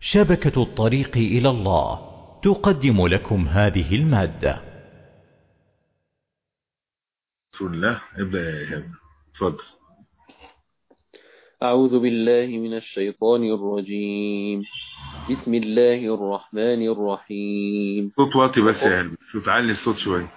شبكة الطريق إلى الله تقدم لكم هذه المادة. رسول الله. ابدأ يا إيهاب، اتفضل. أعوذ بالله من الشيطان الرجيم. بسم الله الرحمن الرحيم. صوت واطي بس يا إيهاب، صوت علي الصوت شوية.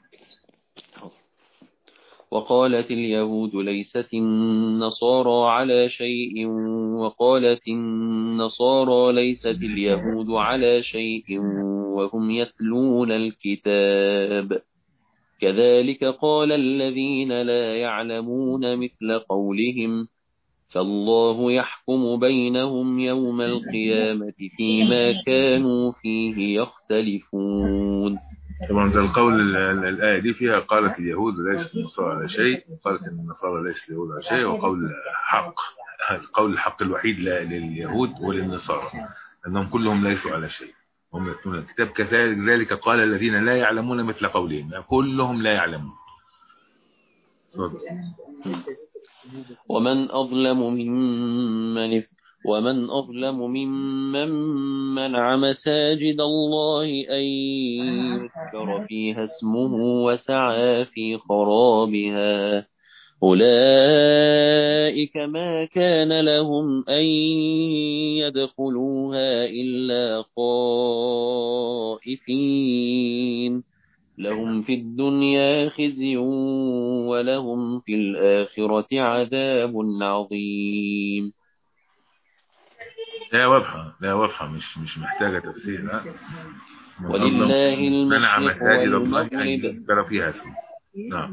وقالت اليهود ليست النصارى على شيء وقالت النصارى ليست اليهود على شيء وهم يتلون الكتاب كذلك قال الذين لا يعلمون مثل قولهم فالله يحكم بينهم يوم القيامة فيما كانوا فيه يختلفون. طبعا ده القول، الآية دي فيها قالت اليهود ليست النصارى على شيء، قالت النصارى ليست اليهود على شيء، وقول حق. القول الحق الوحيد لليهود وللنصارى أنهم كلهم ليسوا على شيء، هم يتلون الكتاب كذلك قال الذين لا يعلمون مثل قولهم، كلهم لا يعلمون. صدق. ومن أظلم ممن منع مساجد الله أن يذكر فيها اسمه وسعى في خرابها أولئك ما كان لهم أن يدخلوها إلا خائفين لهم في الدنيا خزي ولهم في الآخرة عذاب عظيم. لا واضحة، لا واضحة، مش محتاجة تفسير. ولله منع المشرق مساجد الله أن والمغرب. يذكر فيها اسمه. نعم.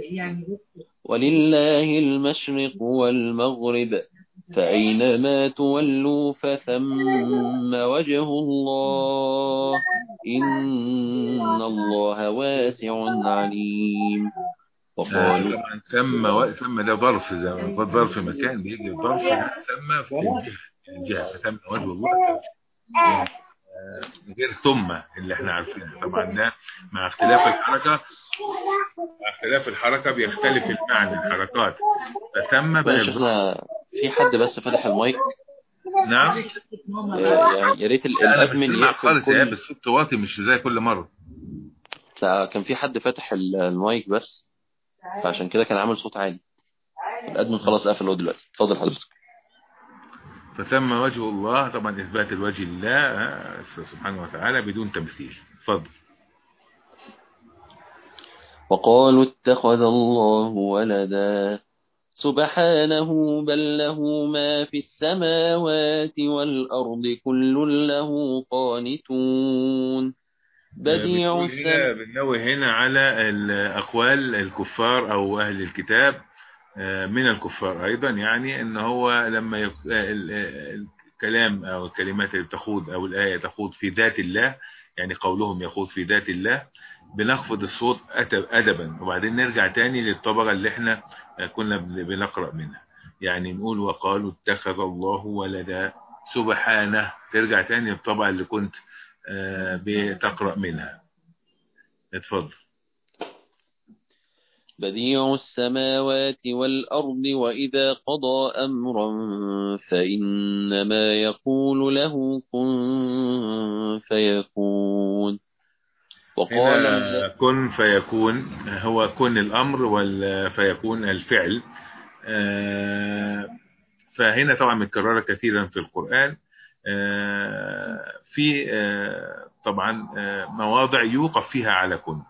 ولله المشرق والمغرب فأينما تولوا فثم وجه الله إن الله واسع عليم. وقالوا طبعا ثم ده ظرف، زي ما ظرف مكان بيجي الظرف ثم في الجهة ثم وجه الله، غير ثم اللي احنا عارفينه. طبعا ده مع اختلاف الحركة بيختلف المعنى الحركات، فثم بقى ماشي. احنا في حد بس فتح المايك. نعم. يعني يا ريت انا مش الادمن سامع يقفل خالص يا كل. الصوت واطي مش زي كل مرة. كان في حد فتح المايك بس، فعشان كده كان عامل صوت عالي. الادمن خلاص قفل هو دلوقتي. اتفضل حضرتك. فثم وجه الله، طبعا اثبات الوجه لله سبحانه وتعالى بدون تمثيل. اتفضل. وقالوا اتخذ الله ولدا سبحانه بل له ما في السماوات والأرض كل له قانتون بديع بنقول السماء. هنا، بننوه هنا على الأقوال الكفار أو أهل الكتاب من الكفار أيضا، يعني أن هو لما الكلام أو الكلمات اللي تخوض أو الآية تخوض في ذات الله، يعني قولهم يخوض في ذات الله، بنخفض الصوت أدبا، وبعدين نرجع تاني للطبقة اللي احنا كنا بنقرأ منها. يعني نقول وقالوا اتخذ الله ولدا سبحانه، ترجع تاني للطبقة اللي كنت بتقرأ منها. اتفضل. بديع السماوات والأرض وإذا قضى أمرا فإنما يقول له كن فيكون. وقال هنا كن فيكون هو كن الأمر والفيكون الفعل. فهنا طبعا متكررة كثيرا في القرآن. في طبعا مواضع يوقف فيها على كن.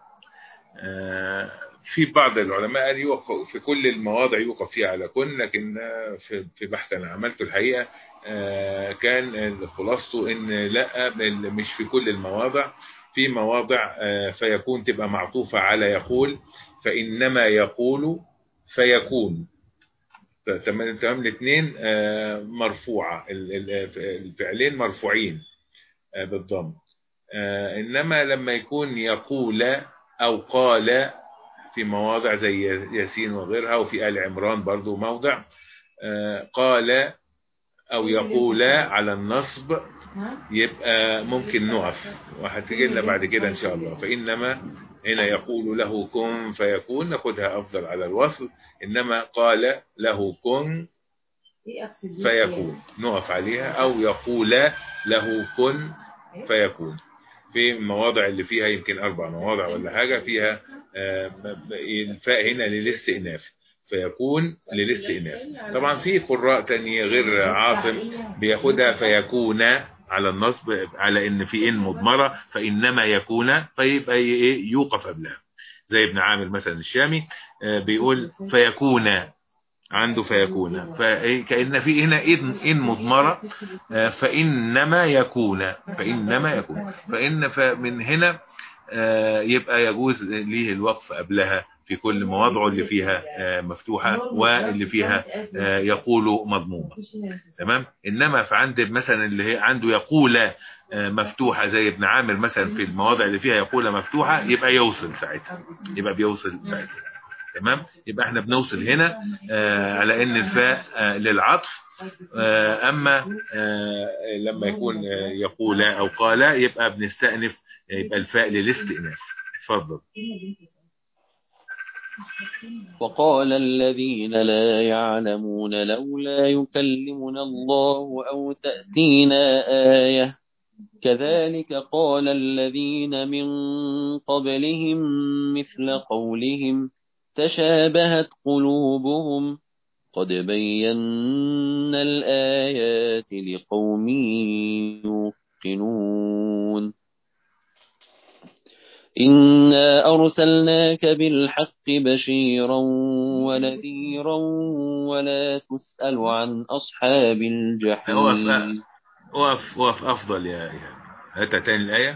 في بعض العلماء قال يوقف في كل المواضع يوقف فيها على كن، لكن في بحث انا عملته الحقيقة كان خلاصته ان لا، مش في كل المواضع. في مواضع فيكون تبقى معطوفة على يقول، فإنما يقول فيكون. تمام الاثنين مرفوعة، الفعلين مرفوعين بالضم. إنما لما يكون يقول أو قال في مواضع زي ياسين وغيرها، وفي آل عمران برضو موضع قال أو يقول على النصب، يبقى ممكن نقف وهتجي لنا بعد كده إن شاء الله. فإنما هنا يقول له كن فيكون، ناخدها أفضل على الوصل. إنما قال له كن فيكون، نقف عليها، أو يقول له كن فيكون. في المواضع اللي فيها يمكن 4 مواضع ولا حاجة فيها الفاء هنا للاستئناف، فيكون للاستئناف. طبعا في قراء تانية غير عاصم بياخدها فيكون على النصب، على ان في ان مضمرة، فإنما يكون، فيبقى يوقف قبلها، زي ابن عامر مثلا الشامي بيقول فيكون، عنده فيكون، فكأن في هنا إن مضمرة، فإنما يكون، فإنما يكون، فمن هنا يبقى يجوز ليه الوقف قبلها في كل مواضعه اللي فيها مفتوحة واللي فيها يقول مضمومة. تمام. إنما فعند مثلا اللي هي عنده يقول مفتوحة زي ابن عامر مثلا، في المواضع اللي فيها يقول مفتوحة يبقى يوصل ساعتها، يبقى بيوصل ساعتها. تمام. يبقى احنا بنوصل هنا على ان الفاء للعطف، اما لما يكون يقول او قال يبقى بنستأنف، يبقى الفاء للاستئناف. اتفضل. وقال الذين لا يعلمون لولا يكلمنا الله أو تأتينا آية كذلك قال الذين من قبلهم مثل قولهم تشابهت قلوبهم قد بينا الآيات لقوم يوقنون إنا أرسلناك بالحق بشيرا ونذيرا ولا تسأل عن أصحاب الجحيم. وقف أفضل يا هات تاني الآية.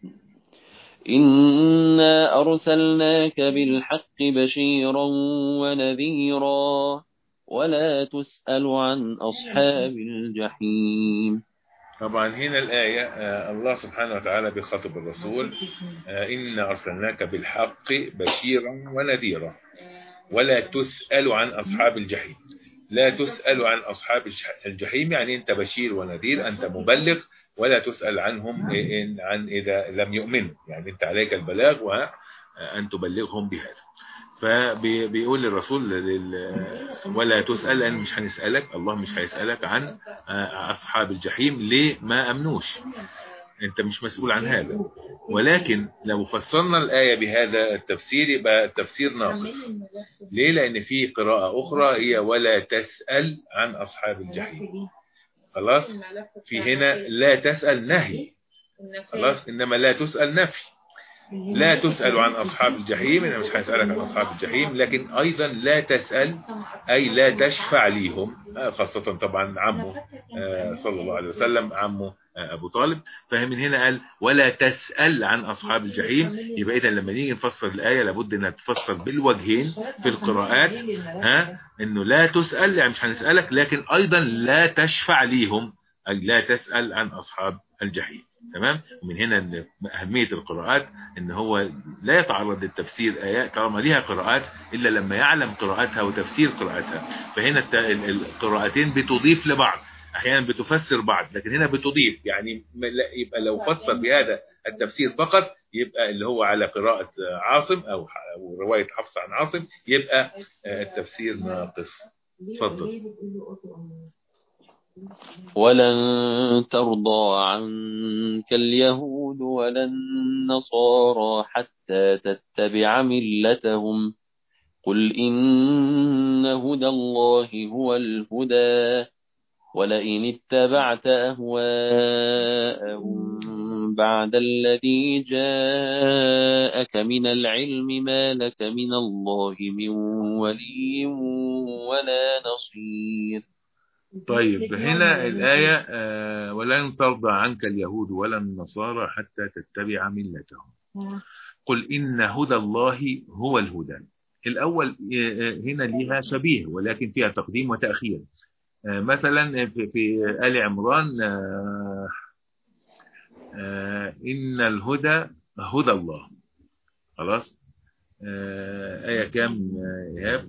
إنا أرسلناك بالحق بشيرا ونذيرا ولا تسأل عن أصحاب الجحيم. طبعا هنا الآية الله سبحانه وتعالى بيخاطب الرسول، إنا أرسلناك بالحق بشيرا ونذيرا ولا تسأل عن أصحاب الجحيم. لا تسأل عن أصحاب الجحيم يعني أنت بشير ونذير، أنت مبلغ، ولا تسأل عنهم عن إذا لم يؤمنوا، يعني أنت عليك البلاغ وأن تبلغهم بهذا. فبيقول للرسول ولا تسأل، لأن مش هنسألك، الله مش هيسألك عن أصحاب الجحيم ليه ما أمنوش، أنت مش مسؤول عن هذا. ولكن لو فسرنا الآية بهذا التفسير يبقى التفسير ناقص. ليه؟ لأن في قراءة أخرى هي ولا تسأل عن أصحاب الجحيم. خلاص، في هنا لا تسأل نهي، خلاص، إنما لا تسأل نفي. لا تسأل عن أصحاب الجحيم، أنا مش هسألك عن أصحاب الجحيم، لكن أيضا لا تسأل أي لا تشفع ليهم، خاصة طبعا عمه صلى الله عليه وسلم، عمه أبو طالب. فمن هنا قال ولا تسأل عن أصحاب الجحيم. يبقى إذا لما نيجي نفسر الآية لابد أنها تفسر بالوجهين في القراءات، إنه لا تسأل يعني مش هنسألك، لكن أيضا لا تشفع ليهم، أي لا تسأل عن أصحاب الجحيم. تمام. ومن هنا ان اهميه القراءات ان هو لا يتعرض للتفسير ايات طالما ليها قراءات الا لما يعلم قراءتها وتفسير قراءتها. فهنا القراءتين بتضيف لبعض، احيانا بتفسر بعض، لكن هنا بتضيف، يعني يبقى لو فسر بهذا التفسير فقط يبقى اللي هو على قراءه عاصم او روايه حفص عن عاصم يبقى التفسير ناقص. اتفضل. ولن ترضى عنك اليهود ولا النصارى حتى تتبع ملتهم قل إن هدى الله هو الهدى ولئن اتبعت أهواءهم بعد الذي جاءك من العلم ما لك من الله من ولي ولا نصير. طيب هنا الآية ولن ترضى عنك اليهود ولا النصارى حتى تتبع ملتهم قل إن هدى الله هو الهدى. الأول هنا لها شبيه ولكن فيها تقديم وتأخير. مثلا في آل عمران إن الهدى هدى الله. خلاص. آية كام إيهاب؟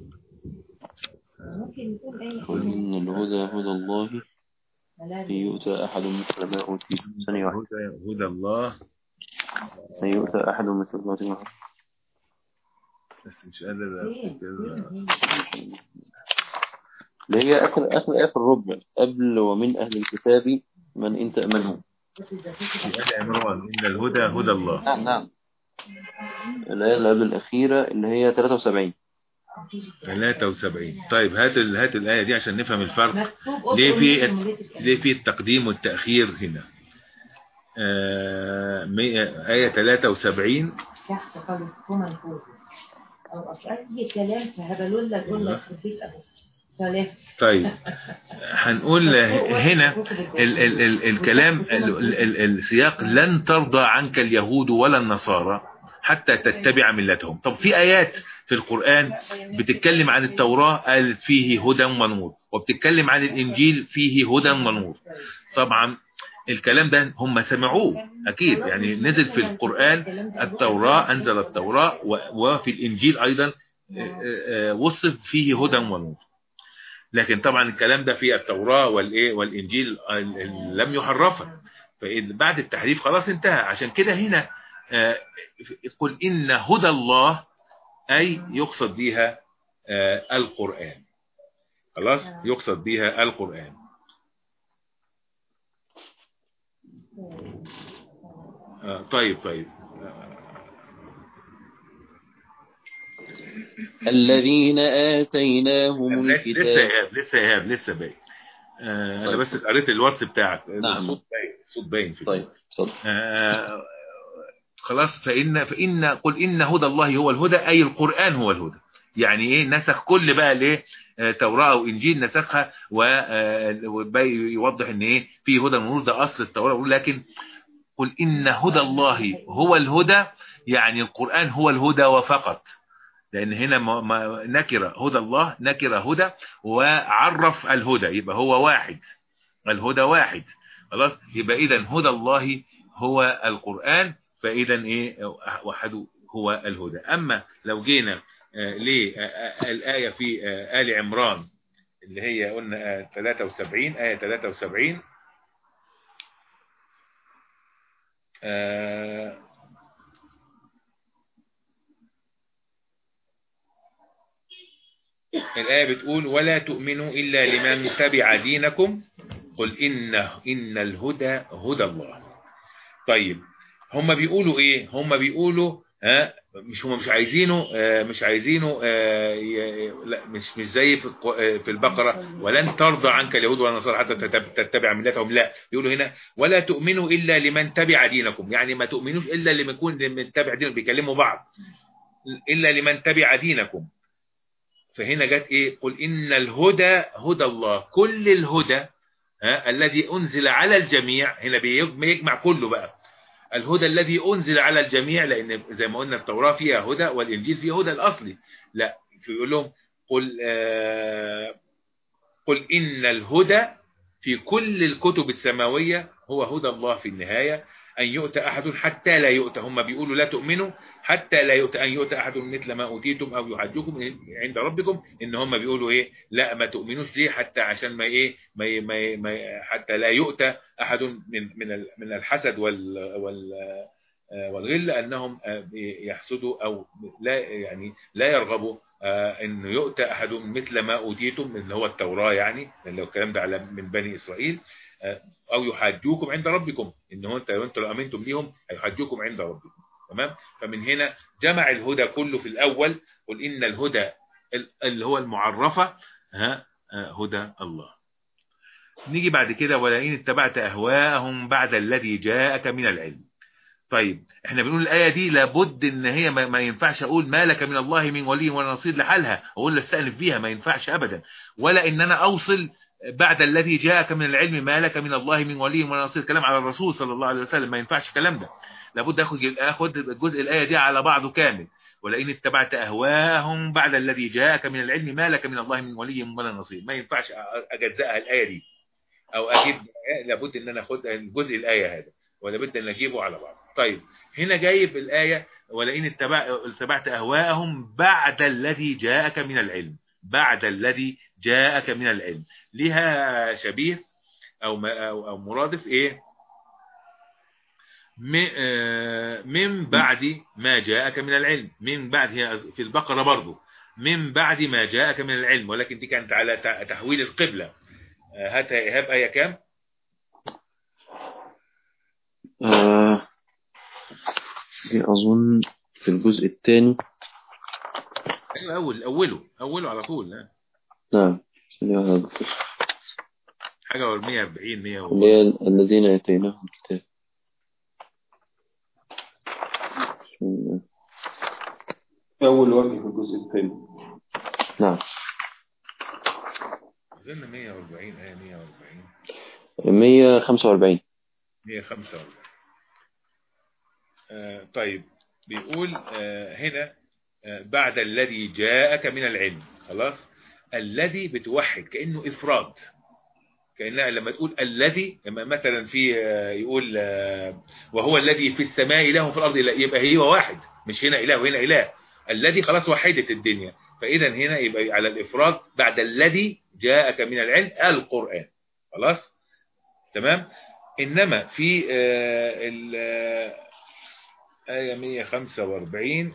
قل إن الهدى هدى الله أن يؤتى أحد مثل ما أوتي ثانية واحدة. هدى الله أن يؤتى أحد مثل ما أوتي بس مش قادر أفتكر. اللي هي آخر آية في الربع قبل ومن أهل الكتاب من إن تأمنه. في آل عمران إن الهدى هدى الله. نعم نعم، الآية اللي قبل الأخيرة اللي هي 73. 73. طيب هات الآية دي عشان نفهم الفرق. ليه في التقديم والتأخير هنا؟ آية 73. طيب هنقول هنا الكلام السياق لن ترضى عنك اليهود ولا النصارى حتى تتبع ملتهم. طب في آيات في القرآن بتتكلم عن التوراة قال فيه هدى ونور، وبتتكلم عن الإنجيل فيه هدى ونور. طبعا الكلام ده هم سمعوه أكيد، يعني نزل في القرآن التوراة، أنزل التوراة، وفي الإنجيل أيضا وصف فيه هدى ونور. لكن طبعا الكلام ده في التوراة والإنجيل لم يحرفها، فبعد التحريف خلاص انتهى. عشان كده هنا قل إن هدى الله أي يقصد بها القرآن. خلاص يقصد بها القرآن. طيب الذين آتيناهم الكتاب. لسه إيهاب لسه باقي. أنا طيب. بس قريت الواتس بتاعك. نعم. الصوت باين فيه. طيب اتفضل. خلاص فإن قل إن هدى الله هو الهدى أي القرآن هو الهدى. يعني ايه نسخ كل بقى ليه توراة وإنجيل نسخها ويوضح ان ايه في هدى ونور، ده أصل التوراة. لكن قل إن هدى الله هو الهدى يعني القرآن هو الهدى وفقط، لأن هنا نكرة هدى الله نكرة هدى وعرف الهدى، يبقى هو واحد، الهدى واحد. خلاص يبقى إذا هدى الله هو القرآن، فإذا إيه وحده هو الهدى. أما لو جينا للآية في آل عمران اللي هي قلنا 73 آية 73 الآية بتقول ولا تؤمنوا إلا لمن تبع دينكم قل إن الهدى هدى الله. طيب هم بيقولوا إيه؟ هم بيقولوا هم مش عايزينه لا مش زي في البقرة ولن ترضى عنك اليهود ولا النصارى حتى تتبع ملتهم. لا بيقولوا هنا ولا تؤمنوا إلا لمن تبع دينكم، يعني ما تؤمنوش إلا لمن يكون من تبع دينكم، بيكلموا بعض إلا لمن تبع دينكم. فهنا جت ايه قل ان الهدى هدى الله، كل الهدى الذي انزل على الجميع. هنا بيجمع كله بقى الهدى الذي انزل على الجميع، لان زي ما قلنا التوراة فيها هدى والانجيل فيه هدى الاصلي. لا يقول لهم قل ان الهدى في كل الكتب السماوية هو هدى الله في النهاية، أن يؤتى أحد حتى لا يؤتى. هم بيقولوا لا تؤمنوا حتى لا يؤتى، أن يؤتى أحد مثل ما أوتيتم أو يحجكم عند ربكم. إن هم بيقولوا إيه لا ما تؤمنوش ليه حتى عشان حتى لا يؤتى أحد من الحسد والغل، أنهم يحسدوا أو لا يعني لا يرغبوا أن يؤتى أحد مثل ما أوتيتم اللي هو التوراة، يعني لو الكلام ده على من بني إسرائيل، أو يحاجوكم عند ربكم، إن هو أنتوا لو أمنتم ليهم هيحاجوكم عند ربكم. تمام. فمن هنا جمع الهدى كله في الأول قل إن الهدى اللي هو المعرفة هدى الله. نيجي بعد كده ولئن اتبعت أهواءهم بعد الذي جاءك من العلم. طيب احنا بنقول الآية دي لابد ان هي ما ينفعش اقول ما لك من الله من ولي ولا نصير لحالها، اقول استأنف بيها، ما ينفعش ابدا. ولا ان انا اوصل بعد الذي جاءك من العلم ما لك من الله من ولي ولا نصير، كلام على الرسول صلى الله عليه وسلم، ما ينفعش الكلام ده. لابد اخد الجزء الآية دي على بعضه كامل. ولئن اتبعت اهواهم بعد الذي جاءك من العلم ما لك من الله من ولي ولا نصير، ما ينفعش اجزأها الآية دي او اجيب، لابد ان انا اخد الجزء الآية هذا ولا بد ان اجيبه على بعض. طيب هنا جايب الآية ولئن اتبعت أهواءهم بعد الذي جاءك من العلم، بعد الذي جاءك من العلم لها شبيه أو مرادف إيه من بعد ما جاءك من العلم. من بعد هي في البقرة برضو من بعد ما جاءك من العلم، ولكن دي كانت على تحويل القبلة. هات يا إيهاب آية كام؟ دي أظن في الجزء الثاني. أيوة أوله على طول. نعم. حاجة 140 100 اللي هي الذين آتيناهم الكتاب. أول وجه في الجزء الثاني. نعم. أظن 140 آية 140 145. 145. طيب بيقول هنا بعد الذي جاءك من العلم. خلاص، الذي بتوحد كأنه إفراد، كأنها لما تقول الذي، لما مثلا في يقول وهو الذي في السماء إله وفي الأرض إله، يبقى هو واحد، مش هنا إله وهنا إله. الذي خلاص وحدت الدنيا، فإذا هنا يبقى على الإفراد بعد الذي جاءك من العلم القرآن. خلاص تمام. إنما في آية 145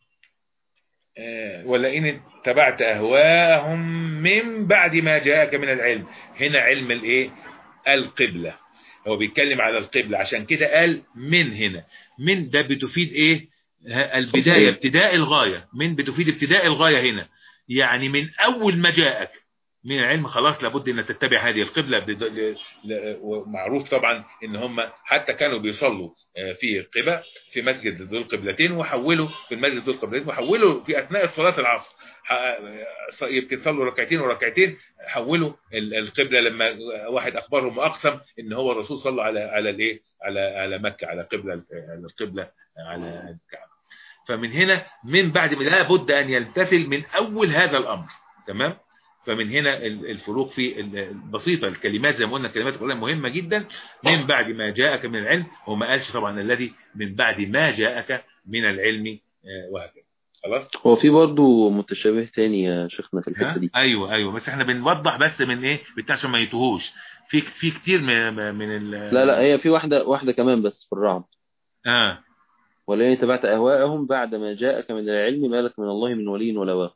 ولئن اتبعت أهواءهم من بعد ما جاءك من العلم. هنا علم الايه؟ القبلة. هو بيتكلم على القبلة، عشان كده قال من. هنا من ده بتفيد ايه؟ البداية، ابتداء الغاية. من بتفيد ابتداء الغاية هنا، يعني من اول ما جاءك من العلم خلاص لابد ان تتبع هذه القبلة. ومعروف طبعا ان هم حتى كانوا بيصلوا في قبة في مسجد ذو القبلتين، وحولوا في المسجد ذو القبلتين، وحولوا في اثناء صلاة العصر يمكن صلوا ركعتين وركعتين، حولوا القبلة لما واحد اخبرهم واقسم ان هو الرسول صلى على الايه، على مكة، على القبلة على الكعبة. فمن هنا من بعد ما لابد ان يمتثل من اول هذا الامر. تمام. فمن هنا الفروق في البسيطة. الكلمات زي ما قلنا كلمات القرآن مهمة جدا. من بعد ما جاءك من العلم، هو ما قالش طبعا الذي من بعد ما جاءك من العلم وهكذا. خلاص. هو في برضو متشابه تاني يا شيخنا في الحتة دي. ايوه بس احنا بنوضح بس من ايه بتاع عشان ما يتوهوش. في كتير من لا هي في واحدة كمان بس في الرعد. ولئن اتبعت أهواءهم بعد ما جاءك من العلم ما لك من الله من ولي ولا واق.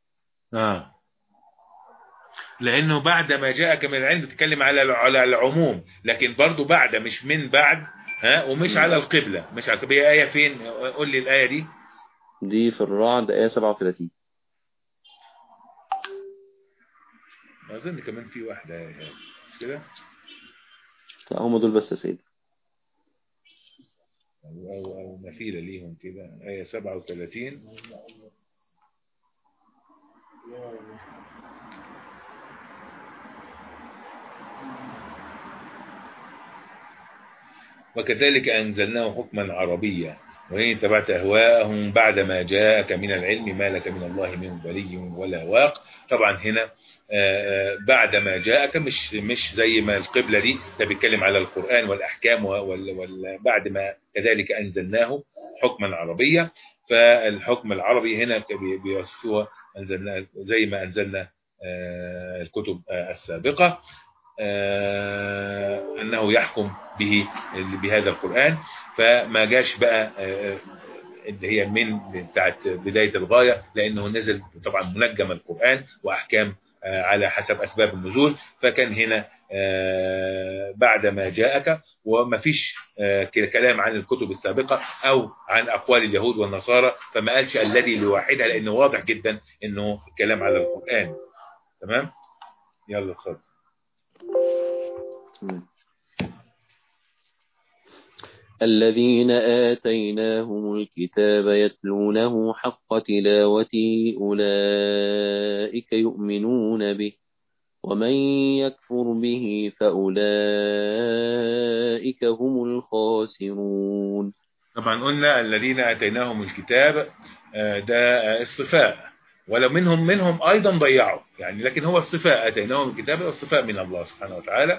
لانه بعد ما جاءك من العلم بتتكلم على العموم، لكن برضو بعد مش من بعد. ومش على القبلة، مش على القبلة. آية فين؟ قول لي الآية دي في الرعد آية 37. أظن كمان في واحدة مش كده؟ لا هم دول بس يا سيدي. أو مثيلة ليهم كده. آية 37. وكذلك أنزلناه حكما عربيا وإن اتبعت أهواءهم بعد ما جاءك من العلم ما لك من الله من ولي ولا واق. طبعا هنا بعد ما جاءك مش زي ما القبلة دي، ده بيتكلم على القرآن والأحكام بعد ما كذلك أنزلناه حكما عربيا. فالحكم العربي هنا بيوصفوها أنزلنا زي ما أنزلنا الكتب السابقة، أنه يحكم به بهذا القرآن. فما جاش بقى اللي هي من بتاعت بداية الغاية، لأنه نزل طبعا منجم القرآن وأحكام على حسب أسباب النزول. فكان هنا بعد ما جاءك، وما فيش كلام عن الكتب السابقة أو عن أقوال اليهود والنصارى، فما قالش الذي لواحدها، لأنه واضح جدا أنه الكلام على القرآن. تمام. يلا اتفضل. الذين آتيناهم الكتاب يتلونه حق تلاوته أولئك يؤمنون به ومن يكفر به فأولئك هم الخاسرون. طبعا قلنا الذين آتيناهم الكتاب ده اصطفاء، ولو منهم أيضا ضيعوا يعني، لكن هو اصطفاء. آتيناهم الكتاب اصطفاء من الله سبحانه وتعالى.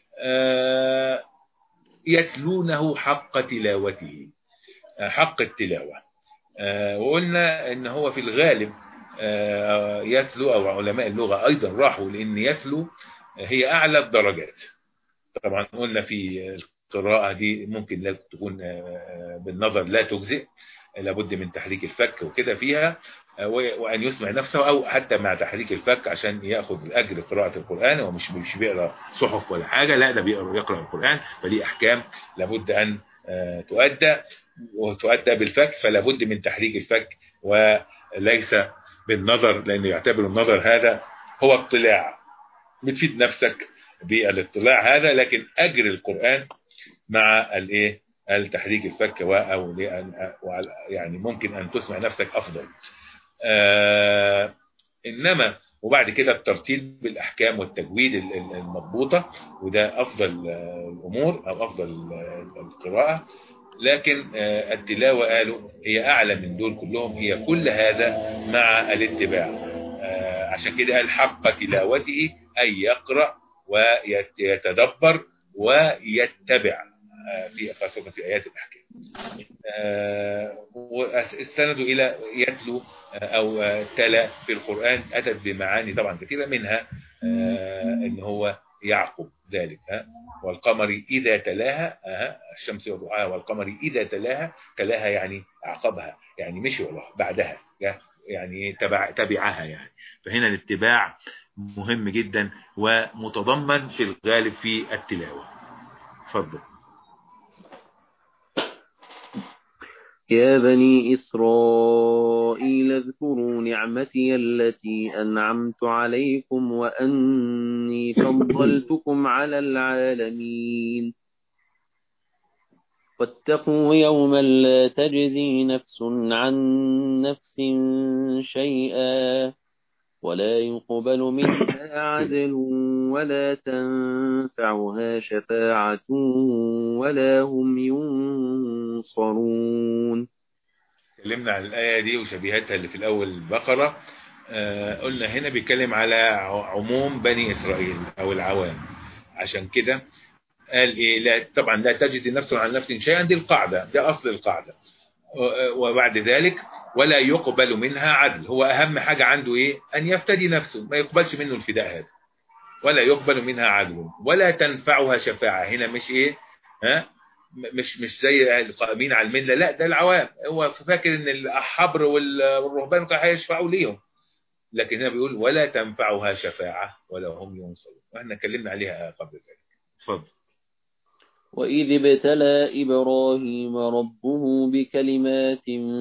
يتلونه حق تلاوته، حق التلاوة. وقلنا ان هو في الغالب يتلو، او علماء اللغة ايضا راحوا لان يتلو هي اعلى الدرجات. طبعا قلنا في القراءة دي ممكن لا تكون بالنظر لا تجزئ، لابد من تحريك الفك وكده فيها، وأن يسمع نفسه أو حتى مع تحريك الفك عشان يأخذ أجر قراءة القرآن. هو مش بيقرأ صحف ولا حاجة، لا ده يقرأ القرآن، فليه أحكام لابد أن تؤدى، وتؤدى بالفك، فلابد من تحريك الفك وليس بالنظر، لأنه يعتبر النظر هذا هو اطلاع، بتفيد نفسك بالاطلاع هذا، لكن أجر القرآن مع الايه التحريك الفك او يعني ممكن ان تسمع نفسك افضل. انما وبعد كده الترتيب بالاحكام والتجويد المضبوطه، وده افضل الامور او افضل القراءه. لكن التلاوه قالوا هي اعلى من دول كلهم، هي كل هذا مع الاتباع. عشان كده قال حق تلاوته اي يقرا ويتدبر ويتبع في خاصة في آيات الأحكام. واستندوا إلى يتلو أو تلا في القرآن، أتت بمعاني طبعا كثيرة، منها إن هو يعقب ذلك، والقمر إذا تلاها، الشمس وضحاها والقمر إذا تلاها يعني أعقبها، يعني مشي وراها بعدها، يعني تبعها يعني. فهنا الاتباع مهم جدا ومتضمن في الغالب في التلاوة. تفضل. يا بني إسرائيل اذكروا نعمتي التي أنعمت عليكم وأني فضلتكم على العالمين. واتقوا يوما لا تجزي نفس عن نفس شيئا ولا يقبل منها عدل ولا تنفعها شفاعة ولا هم ينصرون. اتكلمنا عن الآية دي وشبيهاتها اللي في الأول البقرة. قلنا هنا بيتكلم على عموم بني إسرائيل أو العوام، عشان كده قال إيه؟ لا طبعا لا تجزي نفس عن نفس شيئا، دي القاعدة، ده أصل القاعدة. وبعد ذلك ولا يقبل منها عدل، هو أهم حاجة عنده إيه؟ أن يفتدي نفسه، ما يقبلش منه الفداء هذا. ولا يقبل منها عدل ولا تنفعها شفاعة، هنا مش إيه؟ مش زي القائمين على المله، لا ده العوام. هو فاكر ان الحبر والرهبان كانوا هيشفعوا ليهم، لكن هنا بيقول ولا تنفعها شفاعه ولا هم ينصرون، واحنا اتكلمنا عليها قبل ذلك. اتفضل. وإذ ابتلى إبراهيم ربه بكلمات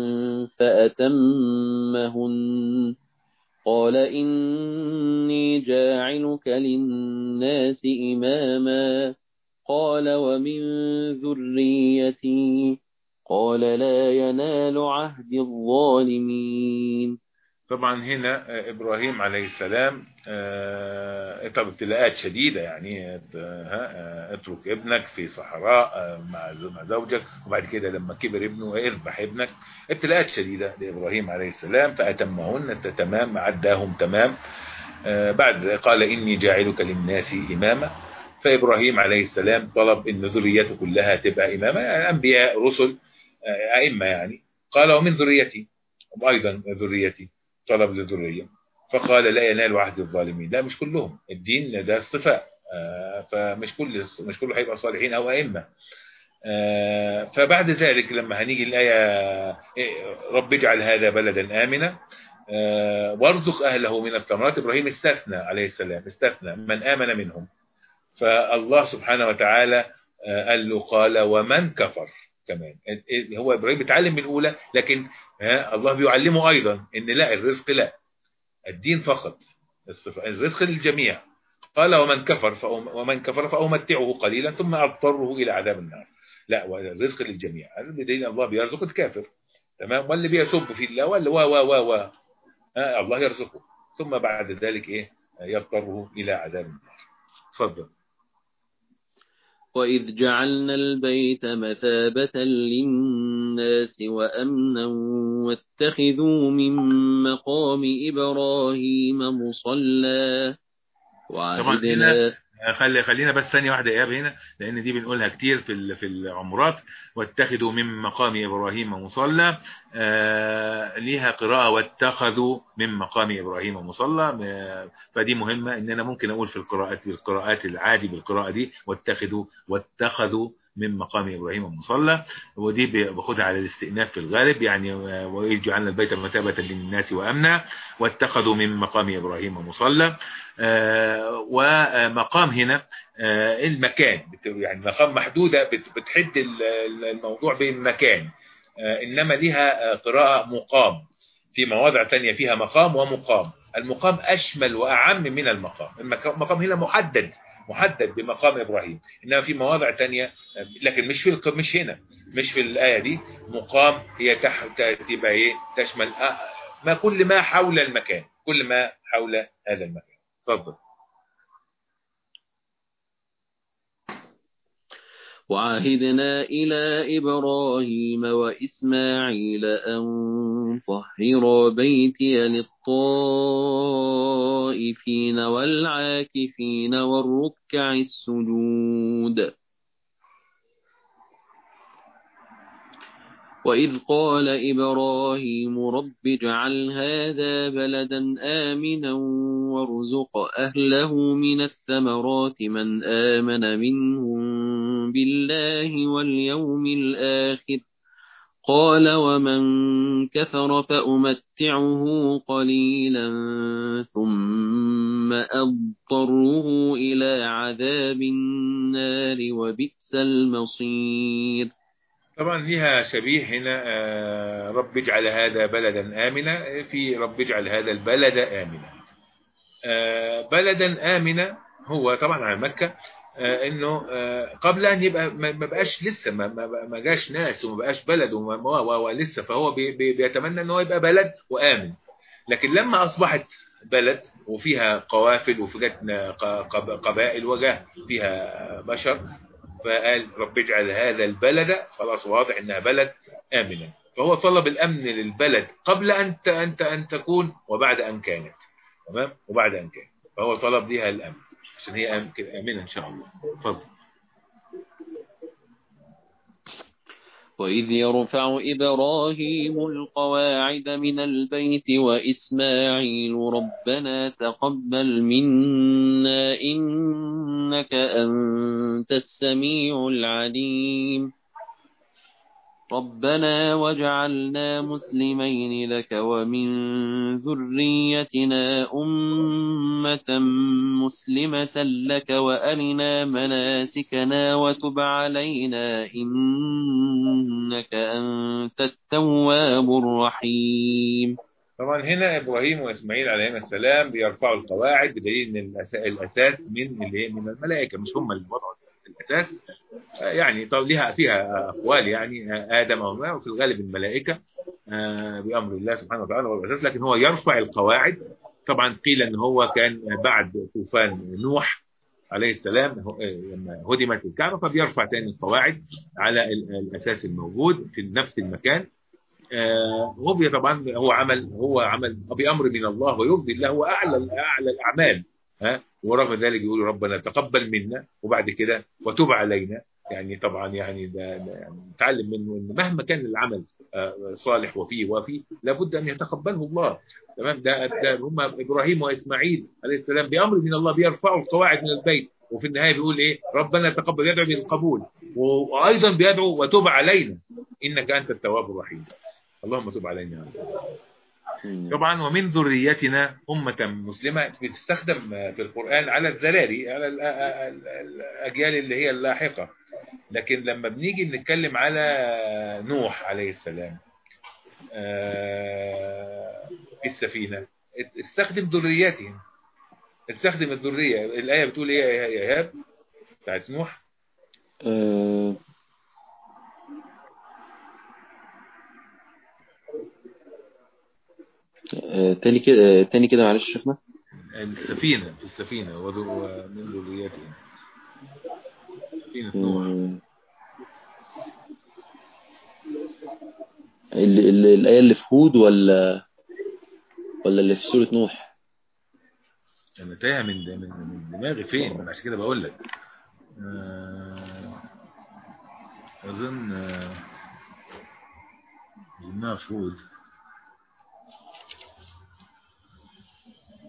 فأتمهن قال إني جاعلك للناس إماما قال ومن ذريتي قال لا ينال عهد الظالمين. طبعا هنا إبراهيم عليه السلام طب ابتلاءات شديدة، يعني اترك ابنك في صحراء مع زوجك، وبعد كده لما كبر ابنه اذبح ابنك. ابتلاءات شديدة لإبراهيم عليه السلام، فأتمهن تمام، عداهم تمام. بعد قال إني جاعلك للناس إماما، فإبراهيم عليه السلام طلب إن ذريته كلها تبقى إماما، يعني أنبياء رسل أئمة يعني. قال ومن ذريتي، وأيضا ذريتي، طلب للذرية. فقال لا ينال عهد الظالمين، لا مش كلهم، الدين ده اصطفاء، فمش كله هيبقى صالحين أو أئمة. فبعد ذلك لما هنيجي الآية رب اجعل هذا بلدا آمنا وارزق أهله من الثمرات، إبراهيم استثنى عليه السلام، استثنى من آمن منهم. فالله سبحانه وتعالى قال له قال ومن كفر كمان. هو إبراهيم بيتعلم من الأولى، لكن الله بيعلمه أيضا إن لا، الرزق لا، الدين فقط، الرزق للجميع. قال ومن كفر فأمتعه قليلا ثم أضطره إلى عذاب النار. لا، والرزق للجميع، بدليل الله بيرزق الكافر تمام، واللي بيسب في الله واللي و الله يرزقه، ثم بعد ذلك ايه؟ يضطره الى عذاب النار. تفضل. وإذ جعلنا البيت مثابة للناس وأمنا واتخذوا من مقام إبراهيم مصلى وعهدنا. خلينا بس ثانية واحدة يا إيهاب هنا، لأن دي بنقولها كتير في العمرات. واتخذوا من مقام إبراهيم مصلى، ليها قراءة واتخذوا من مقام إبراهيم مصلى، فدي مهمة. إن أنا ممكن أقول في بالقراءات العادي بالقراءة دي واتخذوا من مقام إبراهيم مصلى، ودي باخدها على الاستئناف في الغالب يعني، وإذ جعلنا البيت مثابة للناس وأمنا واتخذوا من مقام إبراهيم مصلى. ومقام هنا المكان، يعني مقام محدودة بتحد الموضوع بالمكان، إنما لها قراءة مقام. في مواضع تانية فيها مقام ومقام. المقام أشمل وأعم من المقام. المقام هنا محدد بمقام إبراهيم، إنما في مواضع تانية لكن مش هنا، مش في الآية دي. مقام هي تبقى إيه؟ تشمل ما كل ما حول المكان، كل ما حول هذا المكان. تفضل. وعهدنا إلى إبراهيم وإسماعيل أن طهرا بيتي للطائفين والعاكفين والركع السجود. وإذ قال إبراهيم رب اجعل هذا بلدا آمنا وارزق أهله من الثمرات من آمن منهم بالله واليوم الآخر قال ومن كفر فأمتعه قليلا ثم أضطره إلى عذاب النار وبئس المصير. طبعا ليها شبيه هنا، رب اجعل هذا بلدا آمنا، في رب اجعل هذا البلد آمنا. بلدا آمنا هو طبعا على مكة، انه قبل ان يبقى ما بقاش لسه ما جاش ناس وما بقاش بلد ولسه، فهو بيتمنى ان هو يبقى بلد وآمن. لكن لما اصبحت بلد وفيها قوافل وفيها قبائل وجاه فيها بشر، فقال رب اجعل هذا البلد، خلاص واضح انها بلد آمنا. فهو طلب الامن للبلد قبل ان تكون وبعد ان كانت. تمام. وبعد ان كانت فهو طلب ليها الامن عشان هي آمنة ان شاء الله. اتفضل. وإذ يرفع إبراهيم القواعد من البيت وإسماعيل ربنا تقبل منا إنك أنت السميع العليم ربنا واجعلنا مسلمين لك ومن ذريتنا أمة مسلمة لك وأرنا مناسكنا وتب علينا إنك أنت التواب الرحيم. طبعا هنا ابراهيم واسماعيل عليهما السلام بيرفعوا القواعد، بدليل ان الاساس من الملائكه، مش هم اللي وضعوا الاساس. يعني طب فيها اقوال يعني، ادم او ما، وفي الغالب الملائكه بامر الله سبحانه وتعالى هو الاساس. لكن هو يرفع القواعد. طبعا قيل ان هو كان بعد طوفان نوح عليه السلام لما هدمت الكعبه، فبيرفع تاني القواعد على الاساس الموجود في نفس المكان. هو طبعا هو عمل بأمر من الله ويرضي الله، هو أعلى الأعمال. ورغم ذلك يقول ربنا تقبل منا، وبعد كده وتب علينا. يعني طبعا يعني ده يعني نتعلم منه ان مهما كان العمل صالح وفيه لابد ان يتقبله الله. تمام. ده هم ابراهيم واسماعيل عليه السلام بأمر من الله بيرفعوا القواعد من البيت، وفي النهايه بيقول ايه؟ ربنا تقبل، يدعو بالقبول، وايضا بيدعو وتب علينا انك انت التواب الرحيم. اللهم تب علينا. طبعا ومن ذريتنا أمة مسلمة بتستخدم في القرآن على الذراري، على الأجيال اللي هي اللاحقة. لكن لما بنيجي نتكلم على نوح عليه السلام في السفينة استخدم ذريتهم، استخدم الذرية. الآية بتقول إيه يا إيهاب بتاعت نوح؟ تاني كده معلش شيخنا. السفينة، في السفينة ومن ذريتهم، سفينة نوح. الآية اللي في هود ولا اللي في سورة نوح؟ أنا تايه من دماغي فين، من عشان كده بقول لك. أظنها في هود.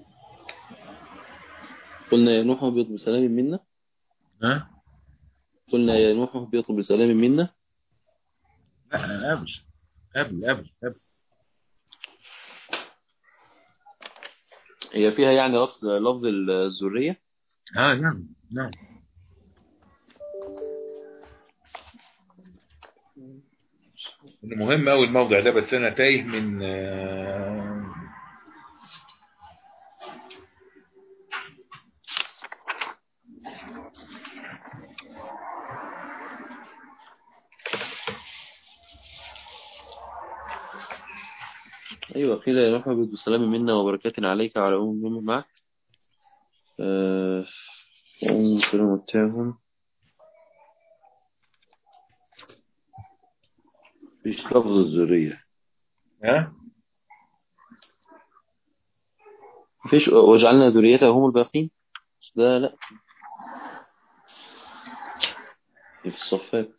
قلنا يا نوح اهبط بسلام منا. ها؟ قلنا يا نوح اهبط بسلام منا. لا قبل. هي فيها يعني لفظ الذرية. نعم. مهم قوي الموضع ده، بس انا تايه من أيوة، قيل يا نوح اهبط بسلام منا وبركات عليك وعلى من معك. ونمتعهم. مفيش لفظ الذرية. ها مفيش وجعلنا ذريته هم الباقين. ده لا، في الصفات.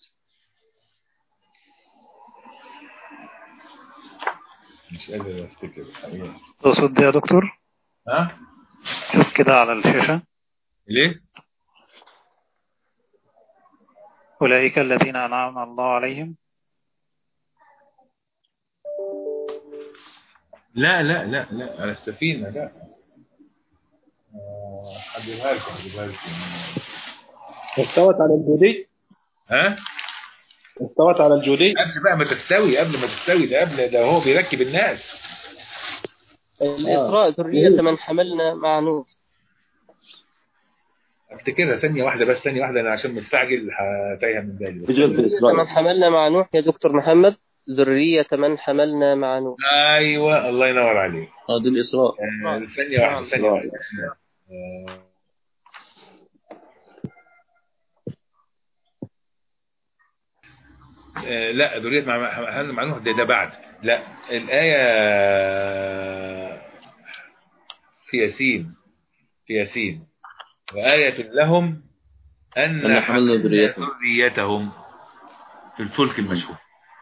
مش قادر افتكر الحقيقة. تقصد يا دكتور؟ ها شوف كده على الشاشة. ليه؟ أولئك الذين أنعم الله عليهم. لا على السفينة لا. هجيبها لكم. استوت على الجودي. ها استوت على الجودي. قبل بقى ما تستوي، ده هو بيركب الناس. الإسراء ذرية من حملنا مع نوح. افتكرها ثانية واحدة بس، أنا عشان مستعجل تايهة من بالي. من حملنا مع نوح يا دكتور محمد، ذرية من حملنا مع نوح. أيوة الله ينور عليك. دي الإسراء. ثانية واحدة. لا ذرية مع نوح ده بعد. لا الآية في ياسين وآية لهم أن حملنا ذريتهم في الفلك المشحون.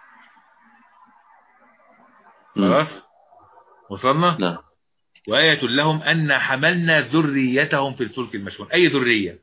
خلاص وصلنا. نعم. وآية لهم أن حملنا ذريتهم في الفلك المشحون. أي ذرية؟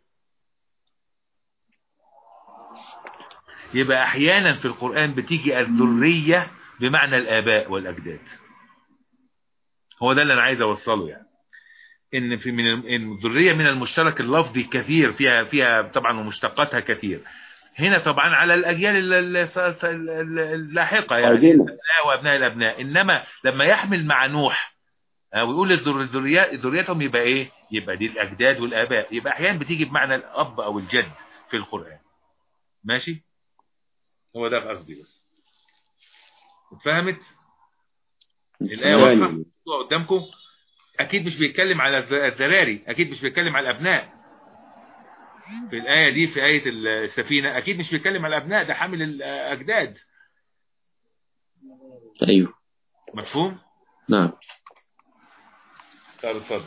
يبقى أحيانا في القرآن بتيجي الذرية بمعنى الآباء والأجداد. هو ده اللي أنا عايز أوصله، يعني إن في إن الذرية من المشترك اللفظي كثير، فيها طبعا ومشتقاتها كثير. هنا طبعا على الأجيال اللاحقة، يعني الأبناء وأبناء الأبناء. إنما لما يحمل مع نوح ويقول ذريتهم يبقى إيه؟ يبقى دي الأجداد والآباء. يبقى أحيانا بتيجي بمعنى الأب أو الجد في القرآن. ماشي؟ هو ده قصدي بس. اتفهمت؟ الآية واضحة قدامكم؟ أكيد مش بيتكلم على الذراري، أكيد مش بيتكلم على الأبناء. في الآية دي، في آية السفينة، أكيد مش بيتكلم على الأبناء، ده حامل الأجداد. أيوه مفهوم؟ نعم. اتفضل.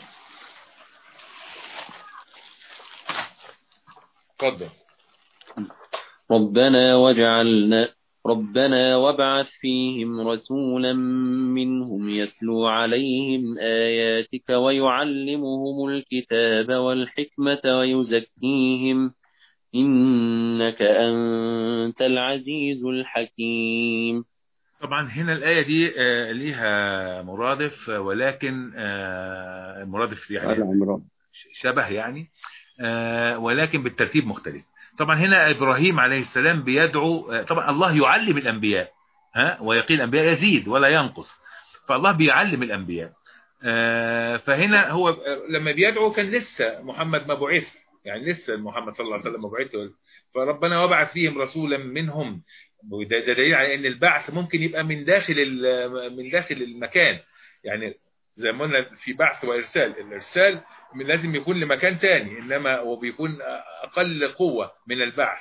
ربنا وابعث فيهم رسولا منهم يتلو عليهم آياتك ويعلمهم الكتاب والحكمة ويزكيهم إنك أنت العزيز الحكيم. طبعا هنا الآية دي ليها مرادف، ولكن مرادف يعني شبه يعني، ولكن بالترتيب مختلف. طبعا هنا إبراهيم عليه السلام بيدعو، طبعا الله يعلم الأنبياء ويقيل الأنبياء يزيد ولا ينقص، فالله بيعلم الأنبياء. فهنا هو لما بيدعو كان لسه محمد ما بعث، يعني لسه محمد صلى الله عليه وسلم ما بعث، فربنا وبعث فيهم رسولا منهم. ده دليل على ان البعث ممكن يبقى من داخل المكان، يعني زي ما قلنا في بعث وارسال. الارسال لازم يكون لمكان تاني، انما وبيكون اقل قوة من البعث.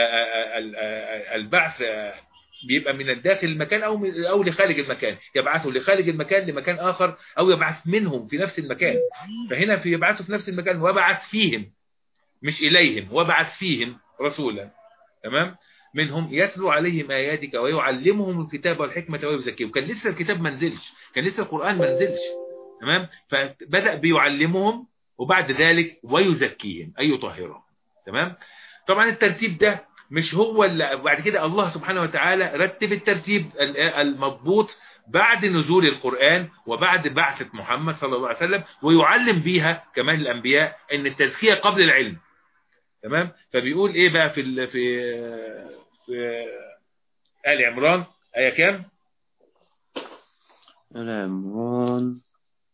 البعث بيبقى من الداخل المكان او لخارج المكان، يبعثوا لخارج المكان لمكان اخر، او يبعث منهم في نفس المكان. فهنا في يبعثوا في نفس المكان، وبعث فيهم مش اليهم، وبعث فيهم رسولا تمام منهم يتلو عليهم آياتك ويعلمهم الكتاب والحكمة ويزكيهم. كان لسه الكتاب ما نزلش، كان لسه القرآن ما نزلش تمام. فبدأ بيعلمهم، وبعد ذلك ويزكيهم أي يطهرهم تمام. طبعا الترتيب ده مش هو اللي بعد كده الله سبحانه وتعالى رتب الترتيب المضبوط بعد نزول القرآن وبعد بعثة محمد صلى الله عليه وسلم، ويعلم بيها كمان الأنبياء ان التزكية قبل العلم. تمام. فبيقول ايه بقى في آل عمران آية كام؟ آل عمران